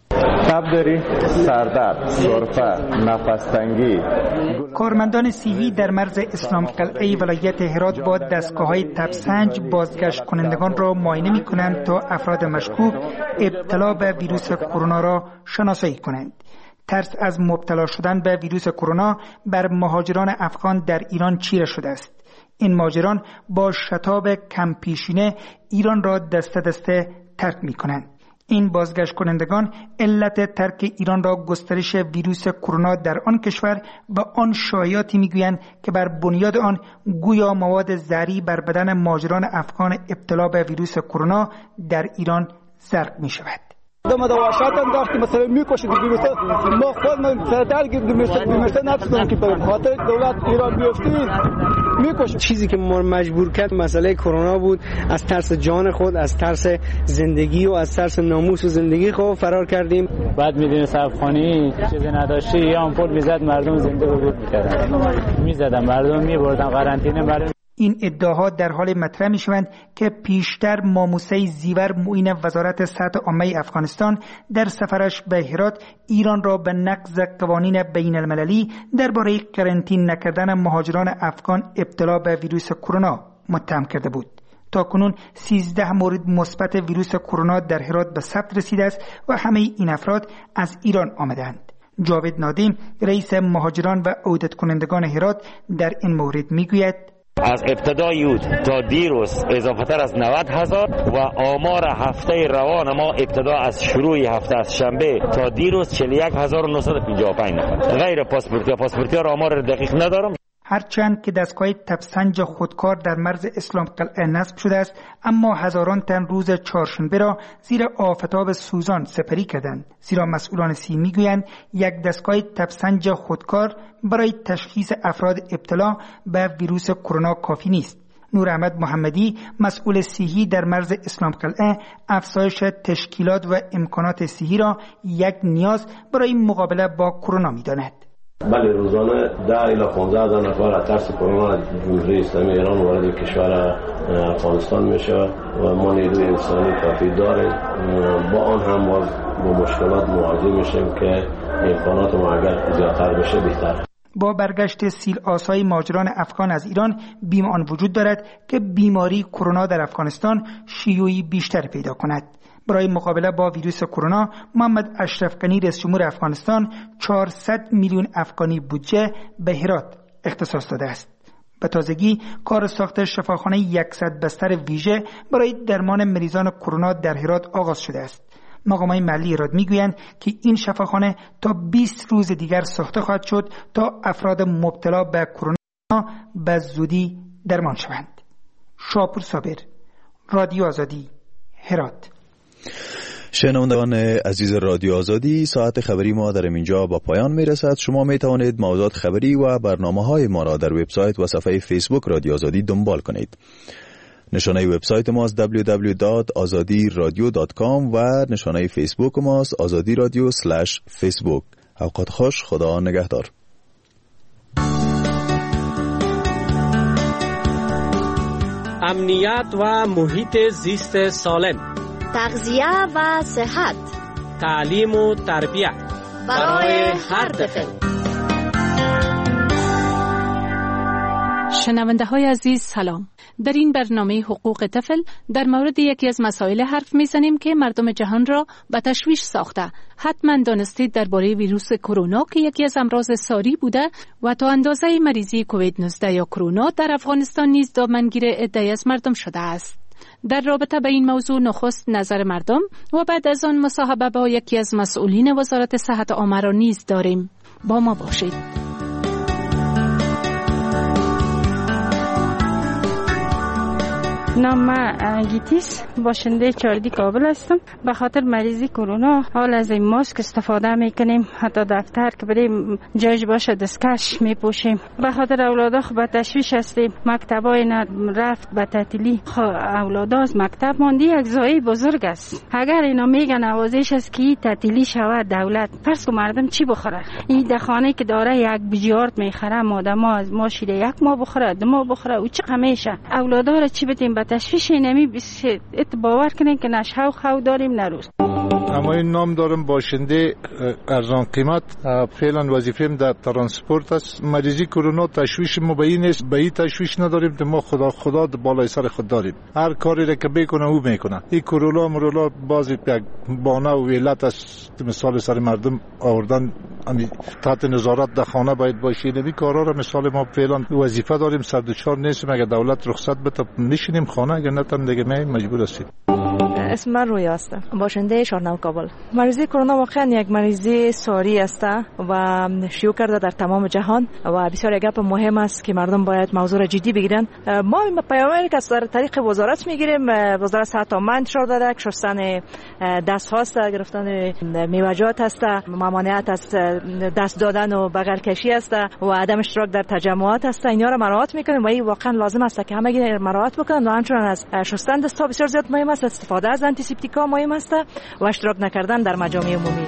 تب داری، سردرد، سرفه، نفس تنگی. کارمندان صحی در مرز اسلام قلعه ولایت هرات با دستگاه‌های تبسنج بازگشت کنندگان را معاینه می‌کنند تا افراد مشکوک ابتلا به ویروس کرونا را شناسایی کنند. ترس از مبتلا شدن به ویروس کرونا بر مهاجران افغان در ایران چیره شده است. این مهاجران با شتاب کم پیشینه ایران را دسته دسته ترک می‌کنند. این بازگشت کنندگان علت ترک ایران را گسترش ویروس کرونا در آن کشور و آن شایعاتی میگویند که بر بنیاد آن گویا مواد زهری بر بدن مهاجران افغان ابتلا به ویروس کرونا در ایران زرق می شود. ما دواشات انداختی مثلا میکشید بیمارستان ما خودمون سردرد بیمارستان نتونستیم که به خاطر دولت ایران بیفتیم میکشید. چیزی که ما مجبور کرد مسئله کرونا بود. از ترس جان خود، از ترس زندگی و از ترس ناموس و زندگی خود فرار کردیم. بعد میدونی صفخانی چیزی نداشتی یا آمپول میزد مردم زنده بود میکردن، میزدن مردم میبردن قرنطینه مردم. این ادعاها در حال مطرح میشوند که پیشتر ماموسه زیور معین وزارت صحت عامه افغانستان در سفرش به هرات ایران را به نقض قوانین بین المللی درباره قرنطینه نکردن مهاجران افغان ابتلا به ویروس کرونا متهم کرده بود. تاکنون 13 مورد مثبت ویروس کرونا در هرات به ثبت رسیده است و همه این افراد از ایران آمدند. جاوید نادیم رئیس مهاجران و عودت کنندگان هرات در این مورد میگوید از ابتدای یود تا دیروز اضافه تر از 90,000 و آمار هفته روان ما ابتدا از شروع هفته از شنبه تا دیروز 41,955 نفر. غیر پاسپورتی را آمار دقیق ندارم. هرچند که دستگاه تبسنج خودکار در مرز اسلام قلعه نصب شده است، اما هزاران تن روز چهارشنبه را زیر آفتاب سوزان سپری کردند، زیرا مسئولان صحی میگویند یک دستگاه تبسنج خودکار برای تشخیص افراد ابتلا به ویروس کرونا کافی نیست. نور احمد محمدی مسئول صحی در مرز اسلام قلعه افزایش تشکیلات و امکانات صحی را یک نیاز برای مقابله با کرونا می‌داند. بله، روزانه 10 الی 15,000 نفر از ترس کرونا جمهوری اسلامی ایران وارد کشور افغانستان میشه و ما نیروی انسانی کافی داریم. با آن هم با مشکلات مواجه میشیم که امکانات ما اگر زیادتر بشه بهتر. با برگشت سیل آسای مهاجران افغان از ایران بیم آن وجود دارد که بیماری کرونا در افغانستان شیوعی بیشتر پیدا کند. برای مقابله با ویروس کرونا محمد اشرف غنی رئیس جمهور افغانستان 400 میلیون افغانی بودجه به هرات اختصاص داده است. به تازگی کار ساخت شفاخانه 100 بستر ویژه برای درمان مریضان کرونا در هرات آغاز شده است. مقامات محلی هرات میگویند که این شفاخانه تا 20 روز دیگر ساخته خواهد شد تا افراد مبتلا به کرونا به زودی درمان شوند. شاپور صابر، رادیو آزادی، هرات. شنوندگان عزیز رادیو آزادی، ساعت خبری ما در اینجا با پایان می رسد. شما می توانید موضوعات خبری و برنامه‌های ما را در وبسایت و صفحه فیسبوک رادیو آزادی دنبال کنید. نشانه وبسایت ماست www.azadiradio.com و نشانه فیسبوک ماست آزادی رادیو /فیسبوک. اوقات خوش، خدا نگهدار. امنیت و محیط زیست سالم، تغذیه و صحت، تعلیم و تربیت برای هر طفل. شنونده های عزیز سلام. در این برنامه حقوق طفل در مورد یکی از مسائل حرف میزنیم که مردم جهان را به تشویش ساخته. حتما دانستید درباره ویروس کرونا که یکی از امراض ساری بوده و تا اندازه مریضی کووید 19 یا کرونا در افغانستان نیز دامنگیر عده‌ای از مردم شده است. در رابطه با این موضوع نخست نظر مردم و بعد از آن مصاحبه با یکی از مسئولین وزارت صحت عامه را نیز داریم. با ما باشید. نام من گیتیس، باشنده چاردی کابل هستم. به خاطر مریضی کرونا حال از این ماسک استفاده میکنیم، حتی دفتر که بریم جایش باشه دستکش میپوشیم. به خاطر اولادا خب به تشویش هستیم، مکتبای رفت به تعطیلی، اولادا از مکتب ماندی یک زایی بزرگ است. اگر اینا میگن نوازش است که تعطیلی شود دولت، پس که مردم چی بخوره؟ این دخانه که داره یک بیلیارد میخره، ما شیره یک ماه بخوره، 2 ماه بخوره، او چه میشه؟ اولادا را چی بدیم؟ تشویش اینمی باور کنین که نشه و خو داریم نروز. اما این نام دارم باشنده ارزان قیمت، فعلا وظیفه‌ام در ترانسپورت است. مریضی کرونا تشویش ما به این نیست، به این تشویش نداریم که ما خدا بالای سر خود داریم. هر کاری را که بکنه او میکنه. این کرونا مرولا بازی یک بانه و علت است، مثال سر مردم آوردن تحت نظارت در خانه باید باشی. نمی کارا را مثال ما فعلا وظیفه داریم، سردچار نیستیم. اگر دولت رخصت بده میشینیم خانه، اگر نتن دیگه مجبور هستیم. اسم من رویا است، باشنده شارنو کابل. مریضی کرونا واقعا یک مریضی ساری است و شیوع کرده در تمام جهان و بسیار گپ مهم است که مردم باید موضوع را جدی بگیرن. ما پیامی که از طریق وزارت میگیریم، وزارت صحت عامه انتشار داده، شستن دست هاست، گرفتن میوه‌جات است، ممانعت از دست دادن و بغل کشی است و عدم اشتراک در تجمعات است. اینا را مراعات میکنیم و این واقعا لازم است که همگی مراعات بکنن و همچنین از شستن دست ها بسیار زیاد مهم است. استفاده از آنتی سپتیکا مهم است و اشتراک نکردن در مجامع عمومی.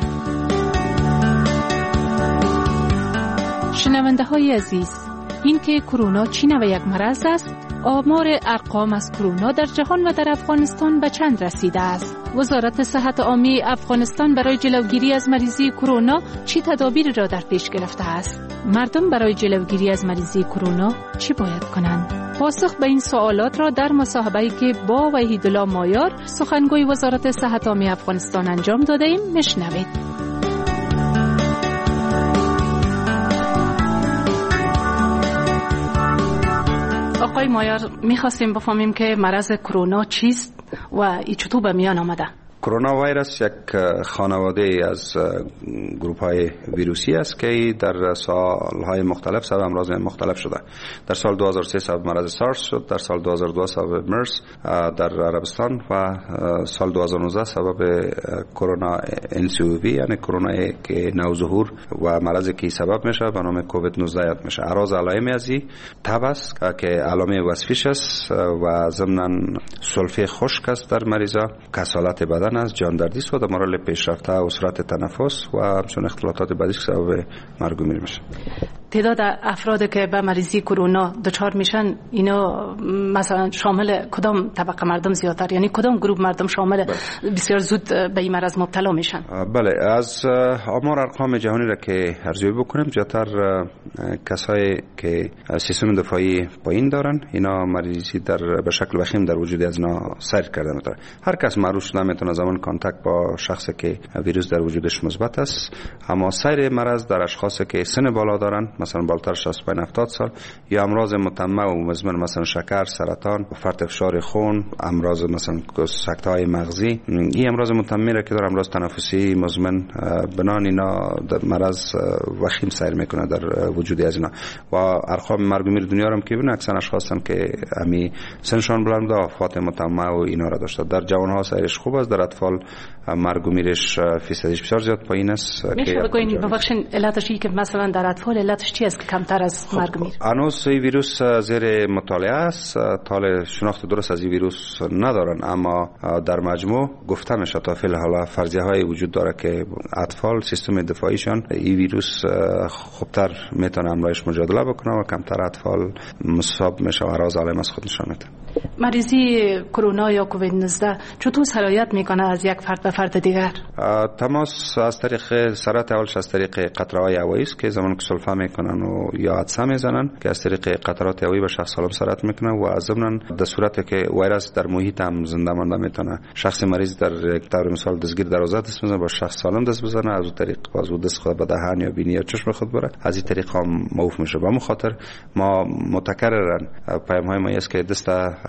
شنونده های عزیز، این که کرونا چی نوع یک مرض است، آمار ارقام از کرونا در جهان و در افغانستان به چند رسیده است؟ وزارت صحت عامه افغانستان برای جلوگیری از مریضی کرونا چی تدابیر را در پیش گرفته است؟ مردم برای جلوگیری از مریضی کرونا چی باید کنند؟ پاسخ به این سوالات را در مصاحبه‌ای که با وحیدالله مایار، سخنگوی وزارت صحت عامه افغانستان انجام داده ایم میشنوید. آقای مایار، میخواستیم بفهمیم که مرض کرونا چیست و ای چطور به میان آمده؟ کرونا ویروس یک خانواده از گروپ های ویروسی است که در سالهای مختلف سبب امراض مختلف شده. در سال 2003 سبب مرض سارس شد، در سال 2002 سبب مرس در عربستان و سال 2019 سبب کرونا NCOV، یعنی کرونا که نوظهور و مرضی که سبب میشه به نام کووید 19 یاد میشه. اعراض علائم ازی تب است که علامه وصفیش است و ضمناً سلفه خشک است در مریضا، کسالت بدن از جاندردی است و در مراحل پیشرفته اسرات تنفس و همچنین اختلالات بعدی که سبب مرگ و میر میشه. تعداد افرادی که به مریضی کرونا دچار میشن اینا مثلا شامل کدام طبقه مردم زیادتر، یعنی کدام گروه مردم شامل بسیار زود به این مرض مبتلا میشن؟ بله، از آمار ارقام جهانی را که ارزیابی بکنیم، زیادتر کسایی که سیستم دفاعی پایین دارن اینا مریضی به شکل وخیم در وجود از اینا سیر کرده میتونه. هر کس معروف شده میتونه زمان کانتاکت با شخصی که ویروس در وجودش مثبت است، اما سیر مرض در اشخاصی که سن بالا دارن، مثلا بالاتر 65-70 سال، یا امراض متنوع و مزمن مثلا شکر، سرطان، فرط فشار خون، امراض مثلا سکته‌های مغزی، این امراض متنوع که داره، امراض تنفسی مزمن، بنان اینا در مرض وخیم سیر میکنه در وجود از اینا. و ارقام مرگ و میر دنیا هم که ببین اکثر اشخاصن که امی سنشان بلند و افات متنوع و اینا را داشته. در جوان‌ها سیرش خوب است، در اطفال مرگ و میرش فیصدیش بسیار زیاد پایین است. میشه بگوین ببخشید علتش که مثلا در اطفال علتش چی است که کمتر از مرگ و میر؟ هنوز این ویروس زیر مطالعه است، طال شناخت درست از این ویروس ندارن، اما در مجموع گفته میشه تا فعل حالا فرضیه های وجود داره که اطفال سیستم دفاعیشان این ویروس خوبتر میتونه امرایش مجادله بکنه و کمتر اطفال مصاب میشه و اعراض علائم از خود نشان میده. مریضی کرونا یا کووید 19 چطور سرایت میکنه از یک فرد به فرد دیگر؟ تماس از طریق سرایت اولش از طریق قطره‌های هوایی است که زمان که سلفه میکنن و یا عدسه میزنن که از طریق قطرات هوایی به شخص سالم سرایت میکنه و از ضمن در صورتی که ویروس در محیط هم زنده مانده میتونه شخص مریض در طور مثال دستگیر در اوزه دست بزنه با شخص سالم دست بزنه از اون طریق باز او دست خود به دهان یا بینی یا چشم خود بره از این طریق هم معاف میشه. به خاطر ما متکررن پیام های ما است که دست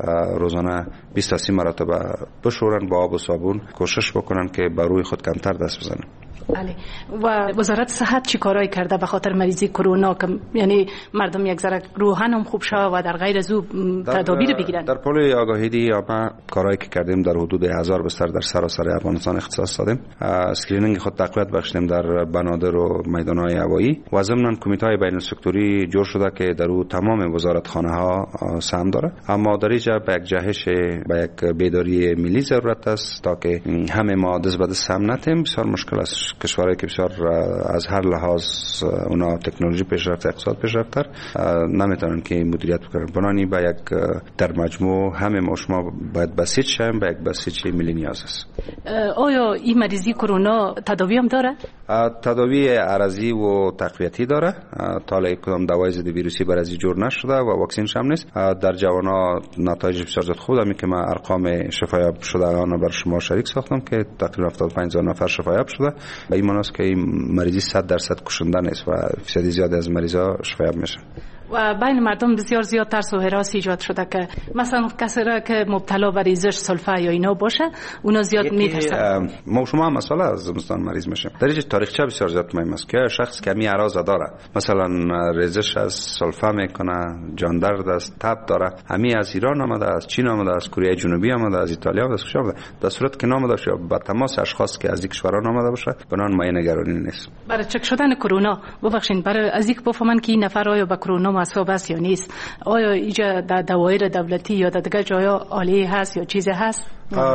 روزانه 20 تا 30 مرتبه بشورن با آب و صابون، کوشش بکنن که بر روی خود کمتر دست بزنن. بله. و وزارت صحت چی کارایی کرده به خاطر مریضی کرونا که یعنی مردم یک ذره روحن هم خوب شوه و در غیر از او تدابیر بگیرن؟ در پل آگاهی ما کارایی که کردیم در حدود 1000 بستر در سراسر افغانستان اختصاص دادیم. اسکرینینگ خود تقویت بخشیدیم در بنادر و میدان‌های هوایی و ضمن کمیته بین السکتوری جور شده که در او تمام وزارتخانه ها سهم داره. اما در اینجا به یک جهش به یک بیداری ملی ضرورت است تا که همه ما دست به دست هم نتیم. بسیار مشکل است. کشورهایی که بسیار از هر لحاظ اونا تکنولوژی پیشرفته، اقتصاد پیشرفته نمیتونن که مدیریت بکنن. بنانی به یک در مجموع همه ما شما باید بسیج شیم به یک بسیج ملی نیاز است. آیا این مریضی کرونا تداوی هم داره؟ تداوی عرضی و تقویتی داره. تا الان کدام دوای ضد ویروسی برای از جور نشده و واکسنش هم نیست. در جوانان نتایج بسیار زیاد خوبه. می که من ارقام شفایاب شدگان بر شما شریک ساختم که تقریبا 75000 نفر شفایاب شده. به این معنی است که این مریضی 100% کشنده نیست و فیصد زیاد از مریضا شفایاب میشن. و بین مردم بسیار زیاد ترس و هراس ایجاد شده که مثلا کسی را که مبتلا به ریزش سلفه یا اینا باشه اونا زیاد میترسن. ما شما هم مسئله از زمستان مریض میشیم. در اینجا تاریخچه بسیار زیاد مهم است که شخص کمی اعراض داره، مثلا ریزش از سلفه میکنه، جان درد است، تب داره، همین از ایران آمده، از چین آمده، از کره جنوبی آمده، از ایتالیا آمده، از کجا آمده. در صورت که نامده باشه با تماس اشخاص که از این کشورها آمده باشه بنان ما نگرانی نیست. برای چک شدن کرونا ببخشید برای از یک بفهمن که این نفر آیا با کرونا مصاب است یا نیست، آیا اینجا در دوایر دولتی یا در دیگه جایا عالی هست یا چیزی هست؟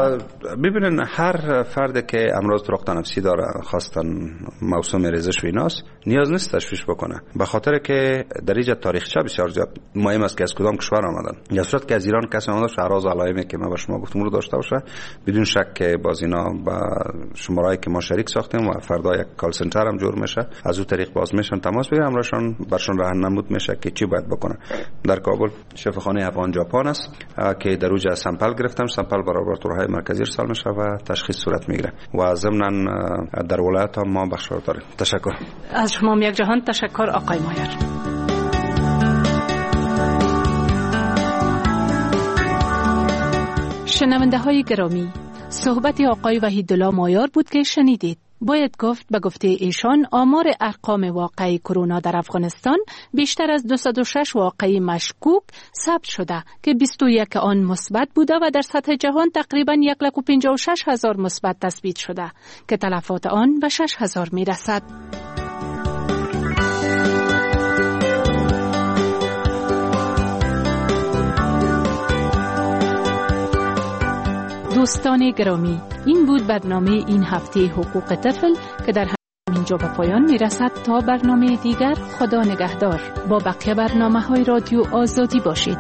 ببینن هر فرد که امراض رخ تنفسی داره خاصتا موسوم ریزش و ایناست نیاز نیست تشویش بکنه، به خاطر که در اینجا تاریخچه بسیار زیاد مهم است که از کدام کشور آمدن. یا صورت که از ایران کسی آمده باشه اعراض علائمی که ما به شما گفتم رو داشته باشه بدون شک که باز اینا با شماره‌ای که ما شریک ساختیم و فردا یک کال سنتر هم جور میشه، از اون طریق باز میشن تماس بگیرن، امرشان برشون راهنمود میشه که چی باید بکنن. در کابل شفاخانه افغان ژاپن است که در اونجا سامپل گرفتم، سامپل برای لابراتوارهای مرکزی ارسال میشه و تشخیص صورت میگیره و ضمن در ولایت هم ما بخشار داریم. تشکر از شما. یک جهان تشکر آقای مایر. شنونده های گرامی، صحبت آقای وحیدالله مایار بود که شنیدید. باید گفت به گفته ایشان آمار ارقام واقعی کرونا در افغانستان بیشتر از 206 واقعی مشکوک ثبت شده که 21 آن مثبت بوده و در سطح جهان تقریبا 156,000 مثبت تثبیت شده که تلفات آن به 6,000 میرسد. دوستان گرامی، این بود برنامه این هفته حقوق طفل که در همینجا به پایان میرسد. تا برنامه دیگر خدا نگهدار. با بقیه برنامه‌های رادیو آزادی باشید.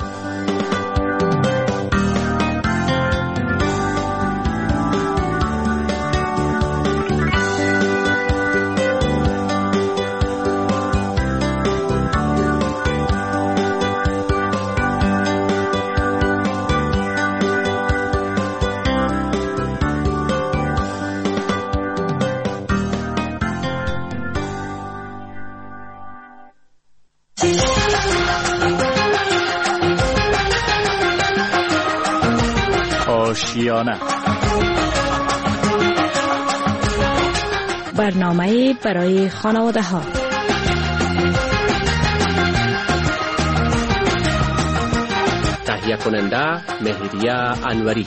برنامه برای خانواده ها. تهیه کننده مهریه انوری.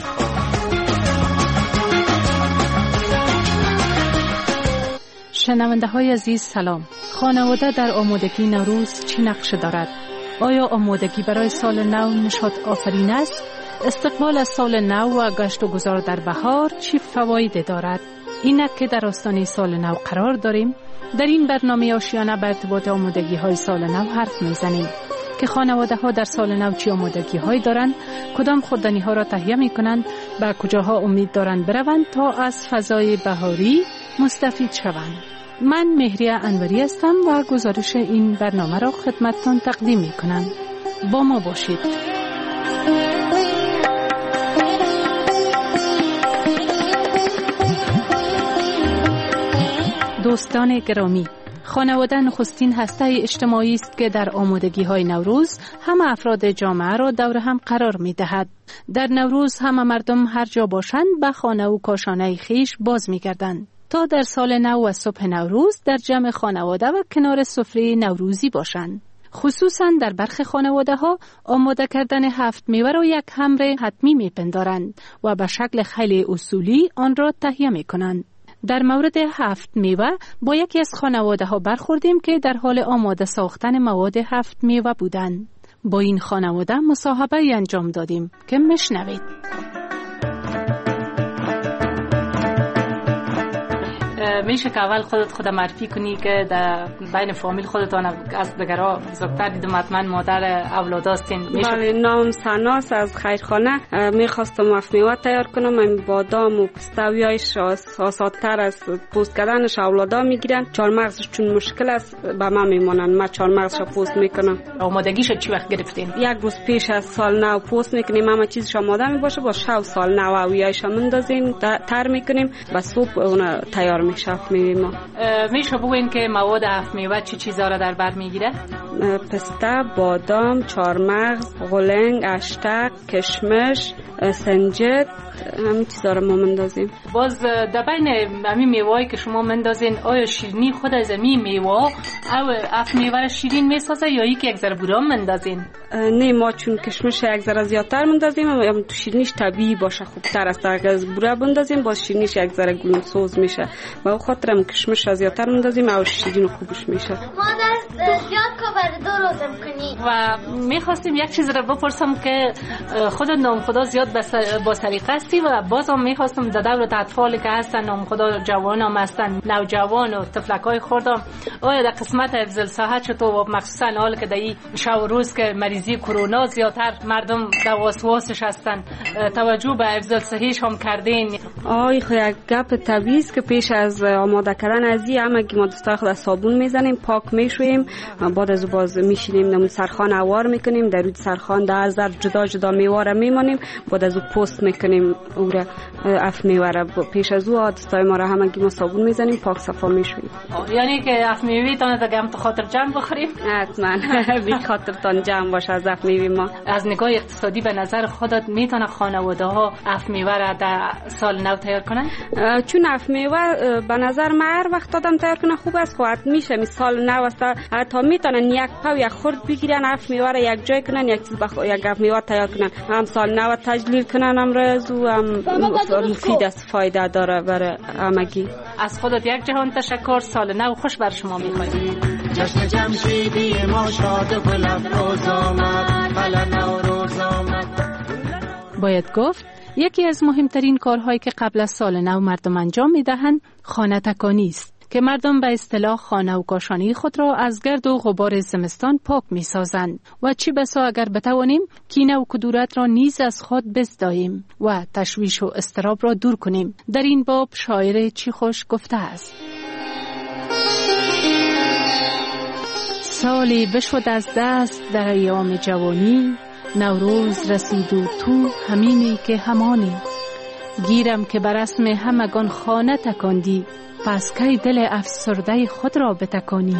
شنونده های عزیز سلام. خانواده در آمادگی نوروز چه نقش دارد؟ آیا آمادگی برای سال نو نشاط آفرین است؟ استقبال از سال نو و گشت و گذار در بهار چه فوایدی دارد؟ اینک که در آستانه سال نو قرار داریم، در این برنامه آشیانه به ارتباط آمادگی های سال نو حرف میزنیم. که خانواده ها در سال نو چه آمادگی های دارند، کدام خوردنی ها را تهیه می کنند، به کجاها امید دارند بروند تا از فضای بهاری مستفید شوند. من مهریه انوری هستم و گزارش این برنامه را خدمتتان تقدیم می کنم. با ما باشید. دوستان گرامی، خانواده نخستین هسته اجتماعی است که در آمادگی‌های نوروز همه افراد جامعه را دور هم قرار می‌دهد. در نوروز همه مردم هر جا باشند به خانه و کاشانه خویش باز می‌گردند تا در سال نو و صبح نوروز در جمع خانواده و کنار سفره نوروزی باشند. خصوصا در برخی خانواده ها آماده کردن 7 میوه را یک امر حتمی می‌پندارند و به شکل خیلی اصولی آن را تهیه می‌کنند. در مورد 7 میوه با یکی از خانواده ها برخوردیم که در حال آماده ساختن مواد 7 میوه بودند. با این خانواده مصاحبه انجام دادیم که میشنوید. میشه که اول خود معرفی کنی که در بین فامیل خودتان از دیگرها بزرگتر دیدم حتما مادر اولاد هستین. بله، نام سناس از خیرخانه. میخواستم 7 میوه تیار کنم. من بادام و پستویایش آسادتر از پوست کردنش اولادا میگیرن. چهارمغزش چون مشکل است به من میمونن، من چهارمغزش پوست میکنم. آمادگیش چی وقت گرفتین؟ یک روز پیش از سال نو پوست میکنیم. همه چیزش آماده میباشه. با 6 سال نو اویایش مندازیم، تر میکنیم، با صبح اون تیار میشه. میشه بگوین که مواد 7 میوه چی چیزا را در بر میگیره؟ پسته، بادام، چهارمغز، غلنگ، اشتق، کشمش، سنجد، همین چیزا را ما مندازیم. باز در بین همین میوه‌ای که شما مندازین آیا شیرینی خود از همین میوه او 7 میوه شیرین میسازه یا یک ذره بوره مندازین؟ نه، ما چون کشمش یک ذره زیادتر مندازیم، هم تو شیرینیش طبیعی باشه خوبتر است. اگر از بوره بندازیم باز شیرینیش یک ذره گلوسوز میشه. و خاطرم کشمش را زیادتر مندازیم او شیرین خوبش میشه. ما دست زیاد کار درست کنی. و میخواستیم یک چیز را بپرسم که خود نام خدا زیاد با سلیقه هستی و بازم میخواستم در دور اطفالی که هستن نام خدا جوان هم هستن، نوجوان و تفلکای خوردم، آیا در قسمت حفظ صحت چطور و مخصوصا حال که در این شب و روز که مریضی کرونا زیادتر مردم در وسواسش هستن توجه به حفظ صحیش هم کردین؟ آی خو یک گپ طبیعی است که پیش از آماده کردن از این همگی ما دستای خود صابون میزنیم، پاک میشویم، بعد از باز میشینیم نمون سرخان اوار میکنیم، در روی سرخان در ذر جدا جدا میوه را میمانیم، بعد از پوست میکنیم او را اف میوه را. پیش از او دستای ما را همگی ما صابون میزنیم، پاک صفا میشویم. یعنی که اف میوه تان دیگه هم تو خاطر جمع بخوریم؟ حتما بی خاطر تان جمع باشه از اف میوه ما. از نگاه اقتصادی به نظر خودت میتونه خانواده ها اف میوه را در سال نو تیار کنن؟ چون اف میوه به نظر من هر وقت آدم تیار کنه خوب است، خواهد میشه مثال نو است تا میتونن یک پاو یک خورد بگیرن اف میوه را یک جای کنن، یک چیز یک اف میوه تیار کنن، هم سال نو تجلیل کنن، امروز و هم مفید است، فایده داره برای همگی. از خودت یک جهان تشکر. سال نو خوش بر شما میخوایم. جشن جمشیدی ما شاد و گل‌افروز آمد، بله نوروز آمد. باید گفت یکی از مهمترین کارهایی که قبل از سال نو مردم انجام میدهند خانه تکانی است که مردم به اصطلاح خانه و کاشانه خود را از گرد و غبار زمستان پاک می‌سازند و چه بسا اگر بتوانیم کینه و کدورت را نیز از خود بزداییم و تشویش و اضطراب را دور کنیم. در این باب شاعر چی خوش گفته است: سالی بشد از دست در ایام جوانی، نوروز رسید و تو همینی که همانی، گیرم که بر رسم همگان خانه تکاندی، پس کی دل افسرده خود را بتکانی.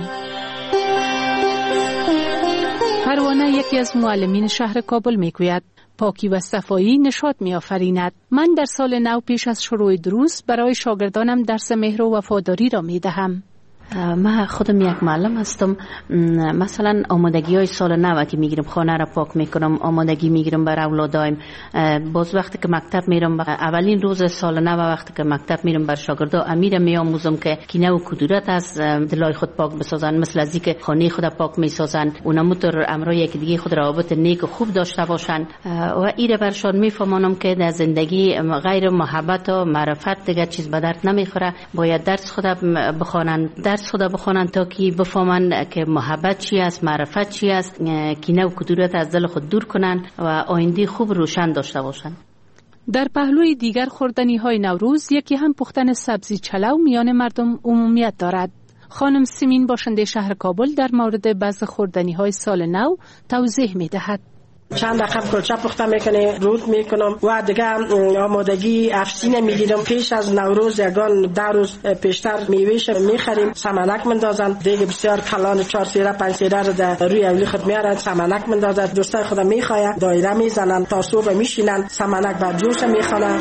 پروانه یکی از معلمین شهر کابل میگوید پاکی و صفایی نشاط می‌آفریند. من در سال نو پیش از شروع دروس برای شاگردانم درس مهر و وفاداری را می‌دهم. من خودم یک معلم هستم. مثلا آمادگی های سال نو که میگیرم خانه را پاک میکنم، آمادگی میگیرم بر اولادایم. باز وقتی که مکتب میرم اولین روز سال نو وقتی که مکتب میرم بر شاگردا امیر میآموزم که کینه و کدورت از دلای خود پاک بسازن، مثل از اینکه خانه خود پاک میسازن، اونموتر امرای یک دیگه خود روابط نیک و خوب داشته باشن و ایره برشان میفهمانم که در زندگی غیر محبت و معرفت دیگه چیز به درد نمیخوره. باید درس خود بخوانن، درس خدا بخوانند تا که بفهمند که محبت چی است، معرفت چی است، کینه و کدورت از دل خود دور کنند و آینده خوب روشن داشته باشند. در پهلوی دیگر خوردنی های نوروز یکی هم پختن سبزی چلو میان مردم عمومیت دارد. خانم سیمین باشنده شهر کابل در مورد بعض خوردنی های سال نو توضیح می دهد. چند رقم کلچه پخته میکنه، رود میکنم و دیگه آمادگی افسینه میگیرم. پیش از نوروز یگان 10 روز پیشتر میوهش میخریم، سمنک مندازن. دیگه بسیار کلان 4 سیره 5 سیره رو در روی اولی خود میارن، سمنک مندازن. دوستای خود میخواین دایره میزنن تا صبح میشینن، سمنک بر جوش میخوانن.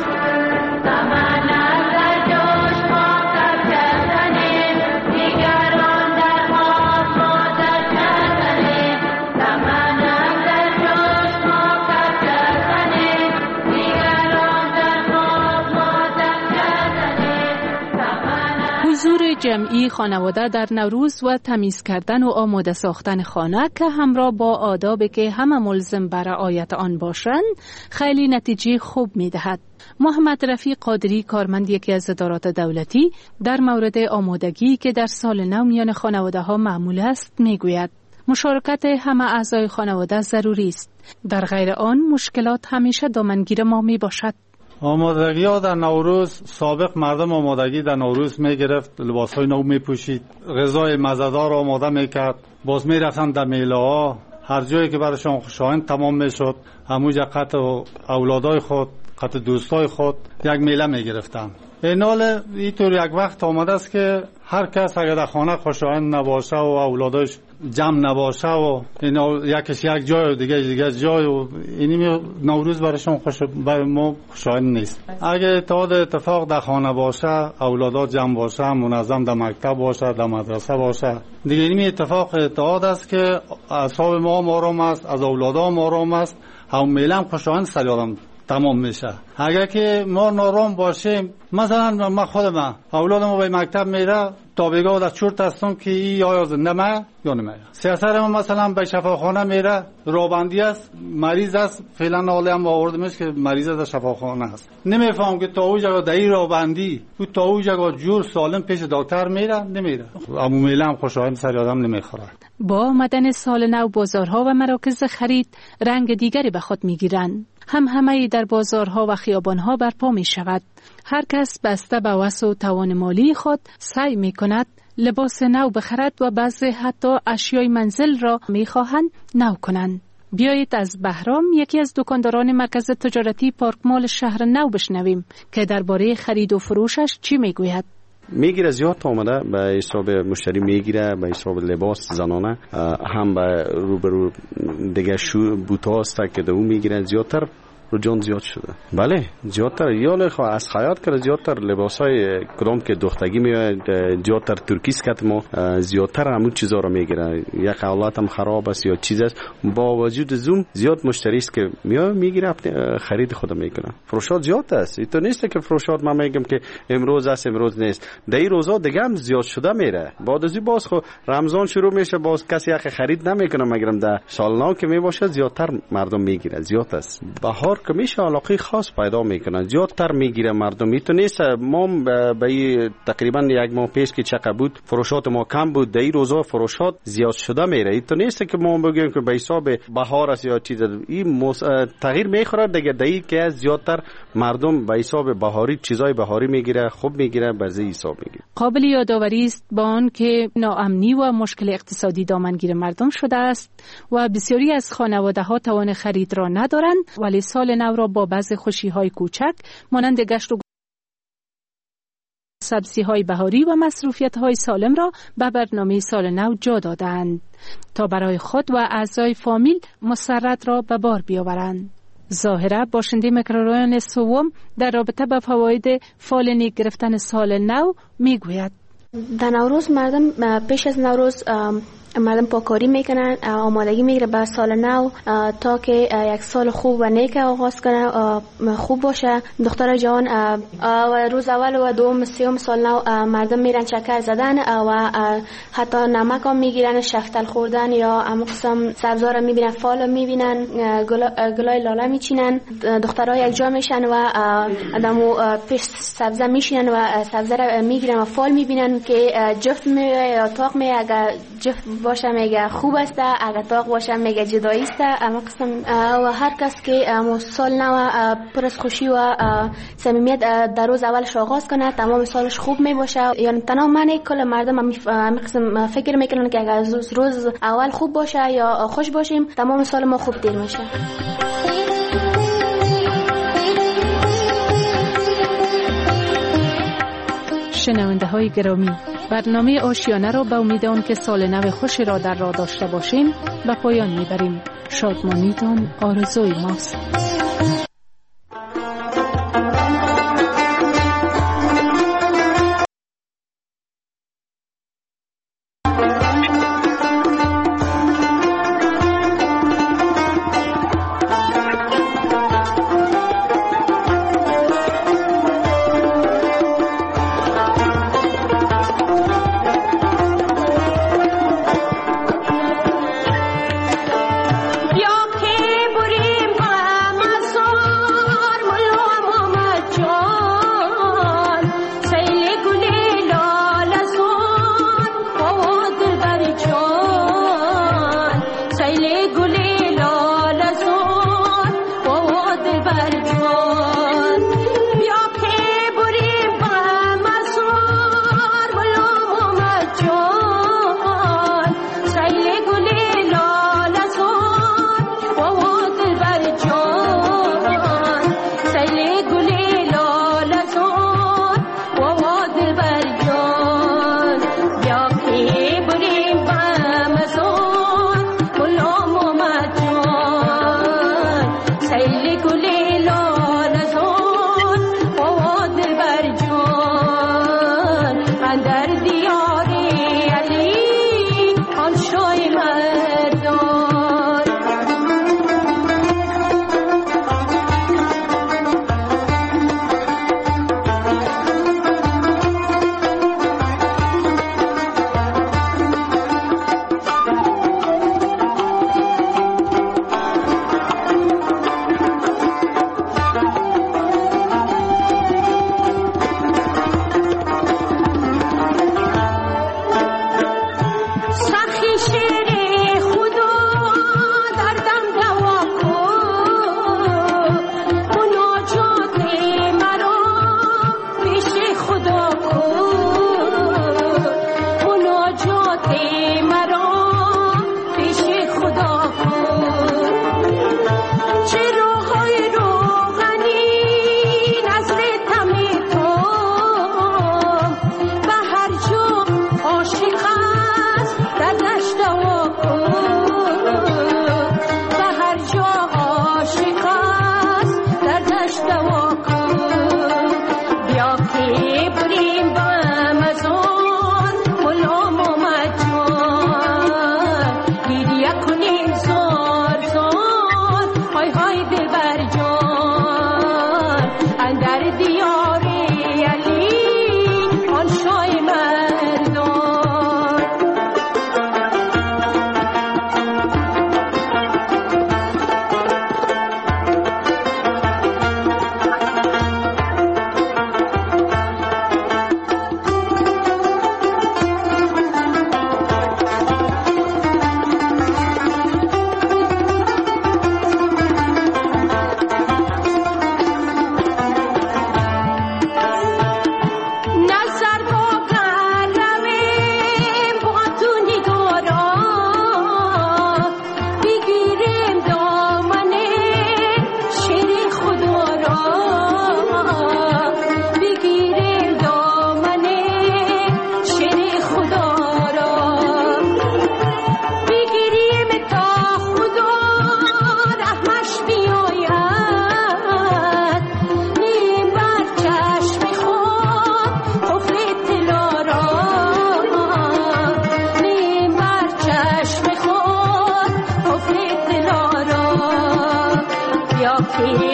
حضور جمعی خانواده در نوروز و تمیز کردن و آماده ساختن خانه که همراه با آدابی که همه ملزم بر رعایت آن باشند خیلی نتیجه خوب می‌دهد. محمد رفیق قادری کارمند یکی از ادارات دولتی در مورد آمادگی که در سال نو میان خانواده‌ها معمول است میگوید مشارکت همه اعضای خانواده ضروری است. در غیر آن مشکلات همیشه دامنگیر ما میباشد. آمادگی ها در نوروز، سابق مردم آمادگی در نوروز میگرفت، لباس های نو میپوشید، غذای مزه‌دار آماده میکرد، باز میرفتن در میله ها، هر جایی که برایشان خوشایند تمام میشد همونجا قطع اولادای خود، قطع دوستای خود یک میله میگرفتن. این حال اینطور یک وقت آمده است که هر کس اگر در خانه خوشایند نباشه و اولادایش جمع نباشه و یکیش یک جای و دیگه جای و اینی نوروز برایشون برای ما خوشایند نیست. اگر اتفاق در خانه باشه، اولادات جمع باشه، منظم در مکتب باشه، در مدرسه باشه، دیگه اینی اتحاد است که اعصاب ما آرام است، از اولادا ما آرام است، هم میلم خوشایند سریادم تمام میشه. اگر که ما نارام باشیم، مثلا من خودم اولادم به مکتب میره تا بگاه در چورت هستم که ای آیا زنده ما یا نمیره. سیاسر ما مثلا به شفاخانه میره، رابندی است، مریض است، فعلا حالی هم آوردمش که مریض در شفاخانه است. نمیفهم که تا او جگه در این رابندی و تا او جگه جور سالم پیش دکتر میره نمیره. امو میله هم خوشایند سر آدم نمیخوره. با آمدن سال نو بازارها و مراکز خرید رنگ دیگری به خود میگیرند. همهمه‌ای در بازارها و خیابانها برپا می شود. هر کس بسته به وسع و توان مالی خود سعی می کند لباس نو بخرد و بعضی حتی اشیای منزل را می خواهند نو کنند. بیایید از بهرام یکی از دکانداران مرکز تجارتی پارک مال شهر نو بشنویم که درباره خرید و فروشش چی می گوید. میگیره زیاد آمده به حساب مشتری، میگیره به حساب لباس زنانه، هم به روبرو دیگه بوتا است که دو میگیره زیادتر. رجوع زیاد شده. بله زیادتر یال از خیاط کرد، زیادتر لباسای کدام که دختگی میاد، زیادتر ترکیس کت ما زیادتر همون چیزا رو میگیره. یک حالت هم خراب است یا چیز است، با وجود زوم زیاد مشتری است که میگیره خرید خود میکنه. فروشات زیاد است. این تو نیست که فروشات من میگم که امروز است امروز نیست. در این روزا دیگه هم زیاد شده میره. بعد از این باز خو رمضان شروع میشه، باز کسی یک خرید نمیکنه، مگرم در سال نو که میباشه زیادتر مردم میگیره. زیاد است. بهار که میشه علاقه خاص پیدا میکنه، زیادتر میگیره مردم. این تو نیست ما به تقریبا یک ماه پیش که چقدر بود فروشات ما کم بود، در این روزا فروشات زیاد شده میره. این تو نیست که ما بگیم که به حساب بهار است یا چیز، این تغییر میخوره دیگه. در این که زیادتر مردم به حساب بهاری چیزای بهاری میگیره، خوب میگیره، به زی حساب میگیره. قابل یادآوری است با آن که ناامنی و مشکل اقتصادی دامنگیر مردم شده است و بسیاری از خانواده‌ها توان خرید را ندارند، ولی سال نو را با بعض خوشی‌های کوچک مانند گشت و سبزی‌های بهاری و مصروفیت‌های سالم را به برنامه سال نو جا دادند تا برای خود و اعضای فامیل مسرت را به بار بیاورند. ظاهرا باشنده میکرورایون سوم در رابطه با فواید فالنی گرفتن سال نو میگوید. در نوروز مردم پیش از نوروز مردم پاکاری میکنن، آمادگی میگیره به سال نو تا که یک سال خوب و نیک آغاز کنه، خوب باشه. دختر جوان و روز اول و دوم سوم سال نو مردم میرن چکر زدن و حتی نمک هم میگیرن، شفتل خوردن یا قسم سبزا رو میبینن، فال رو میبینن، گلای لاله میچینن. دخترها یک جا میشن و آدمو پیش سبزه میشینن و سبزه رو میگیرن و فال میبینن که جفت میگه یا تاق میگه. اگر جفت باشه میگه خوب است، اگر تاق باشه میگه جدایی است. اما قسم و هر کس که سال نو پر از خوشی و صمیمیت در روز اولش آغاز کنه تمام سالش خوب می باشه. یعنی تمام من کل مردم قسم فکر میکنن که اگر روز اول خوب باشه یا خوش باشیم تمام سال ما خوب دیر میشه. شنونده های گرامی، برنامه آشیانه را به امید آن که سال نو خوشی را در راه داشته باشیم به پایان میبریم. شادمانیتان آرزوی ماست.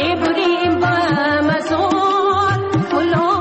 می بریم با مزار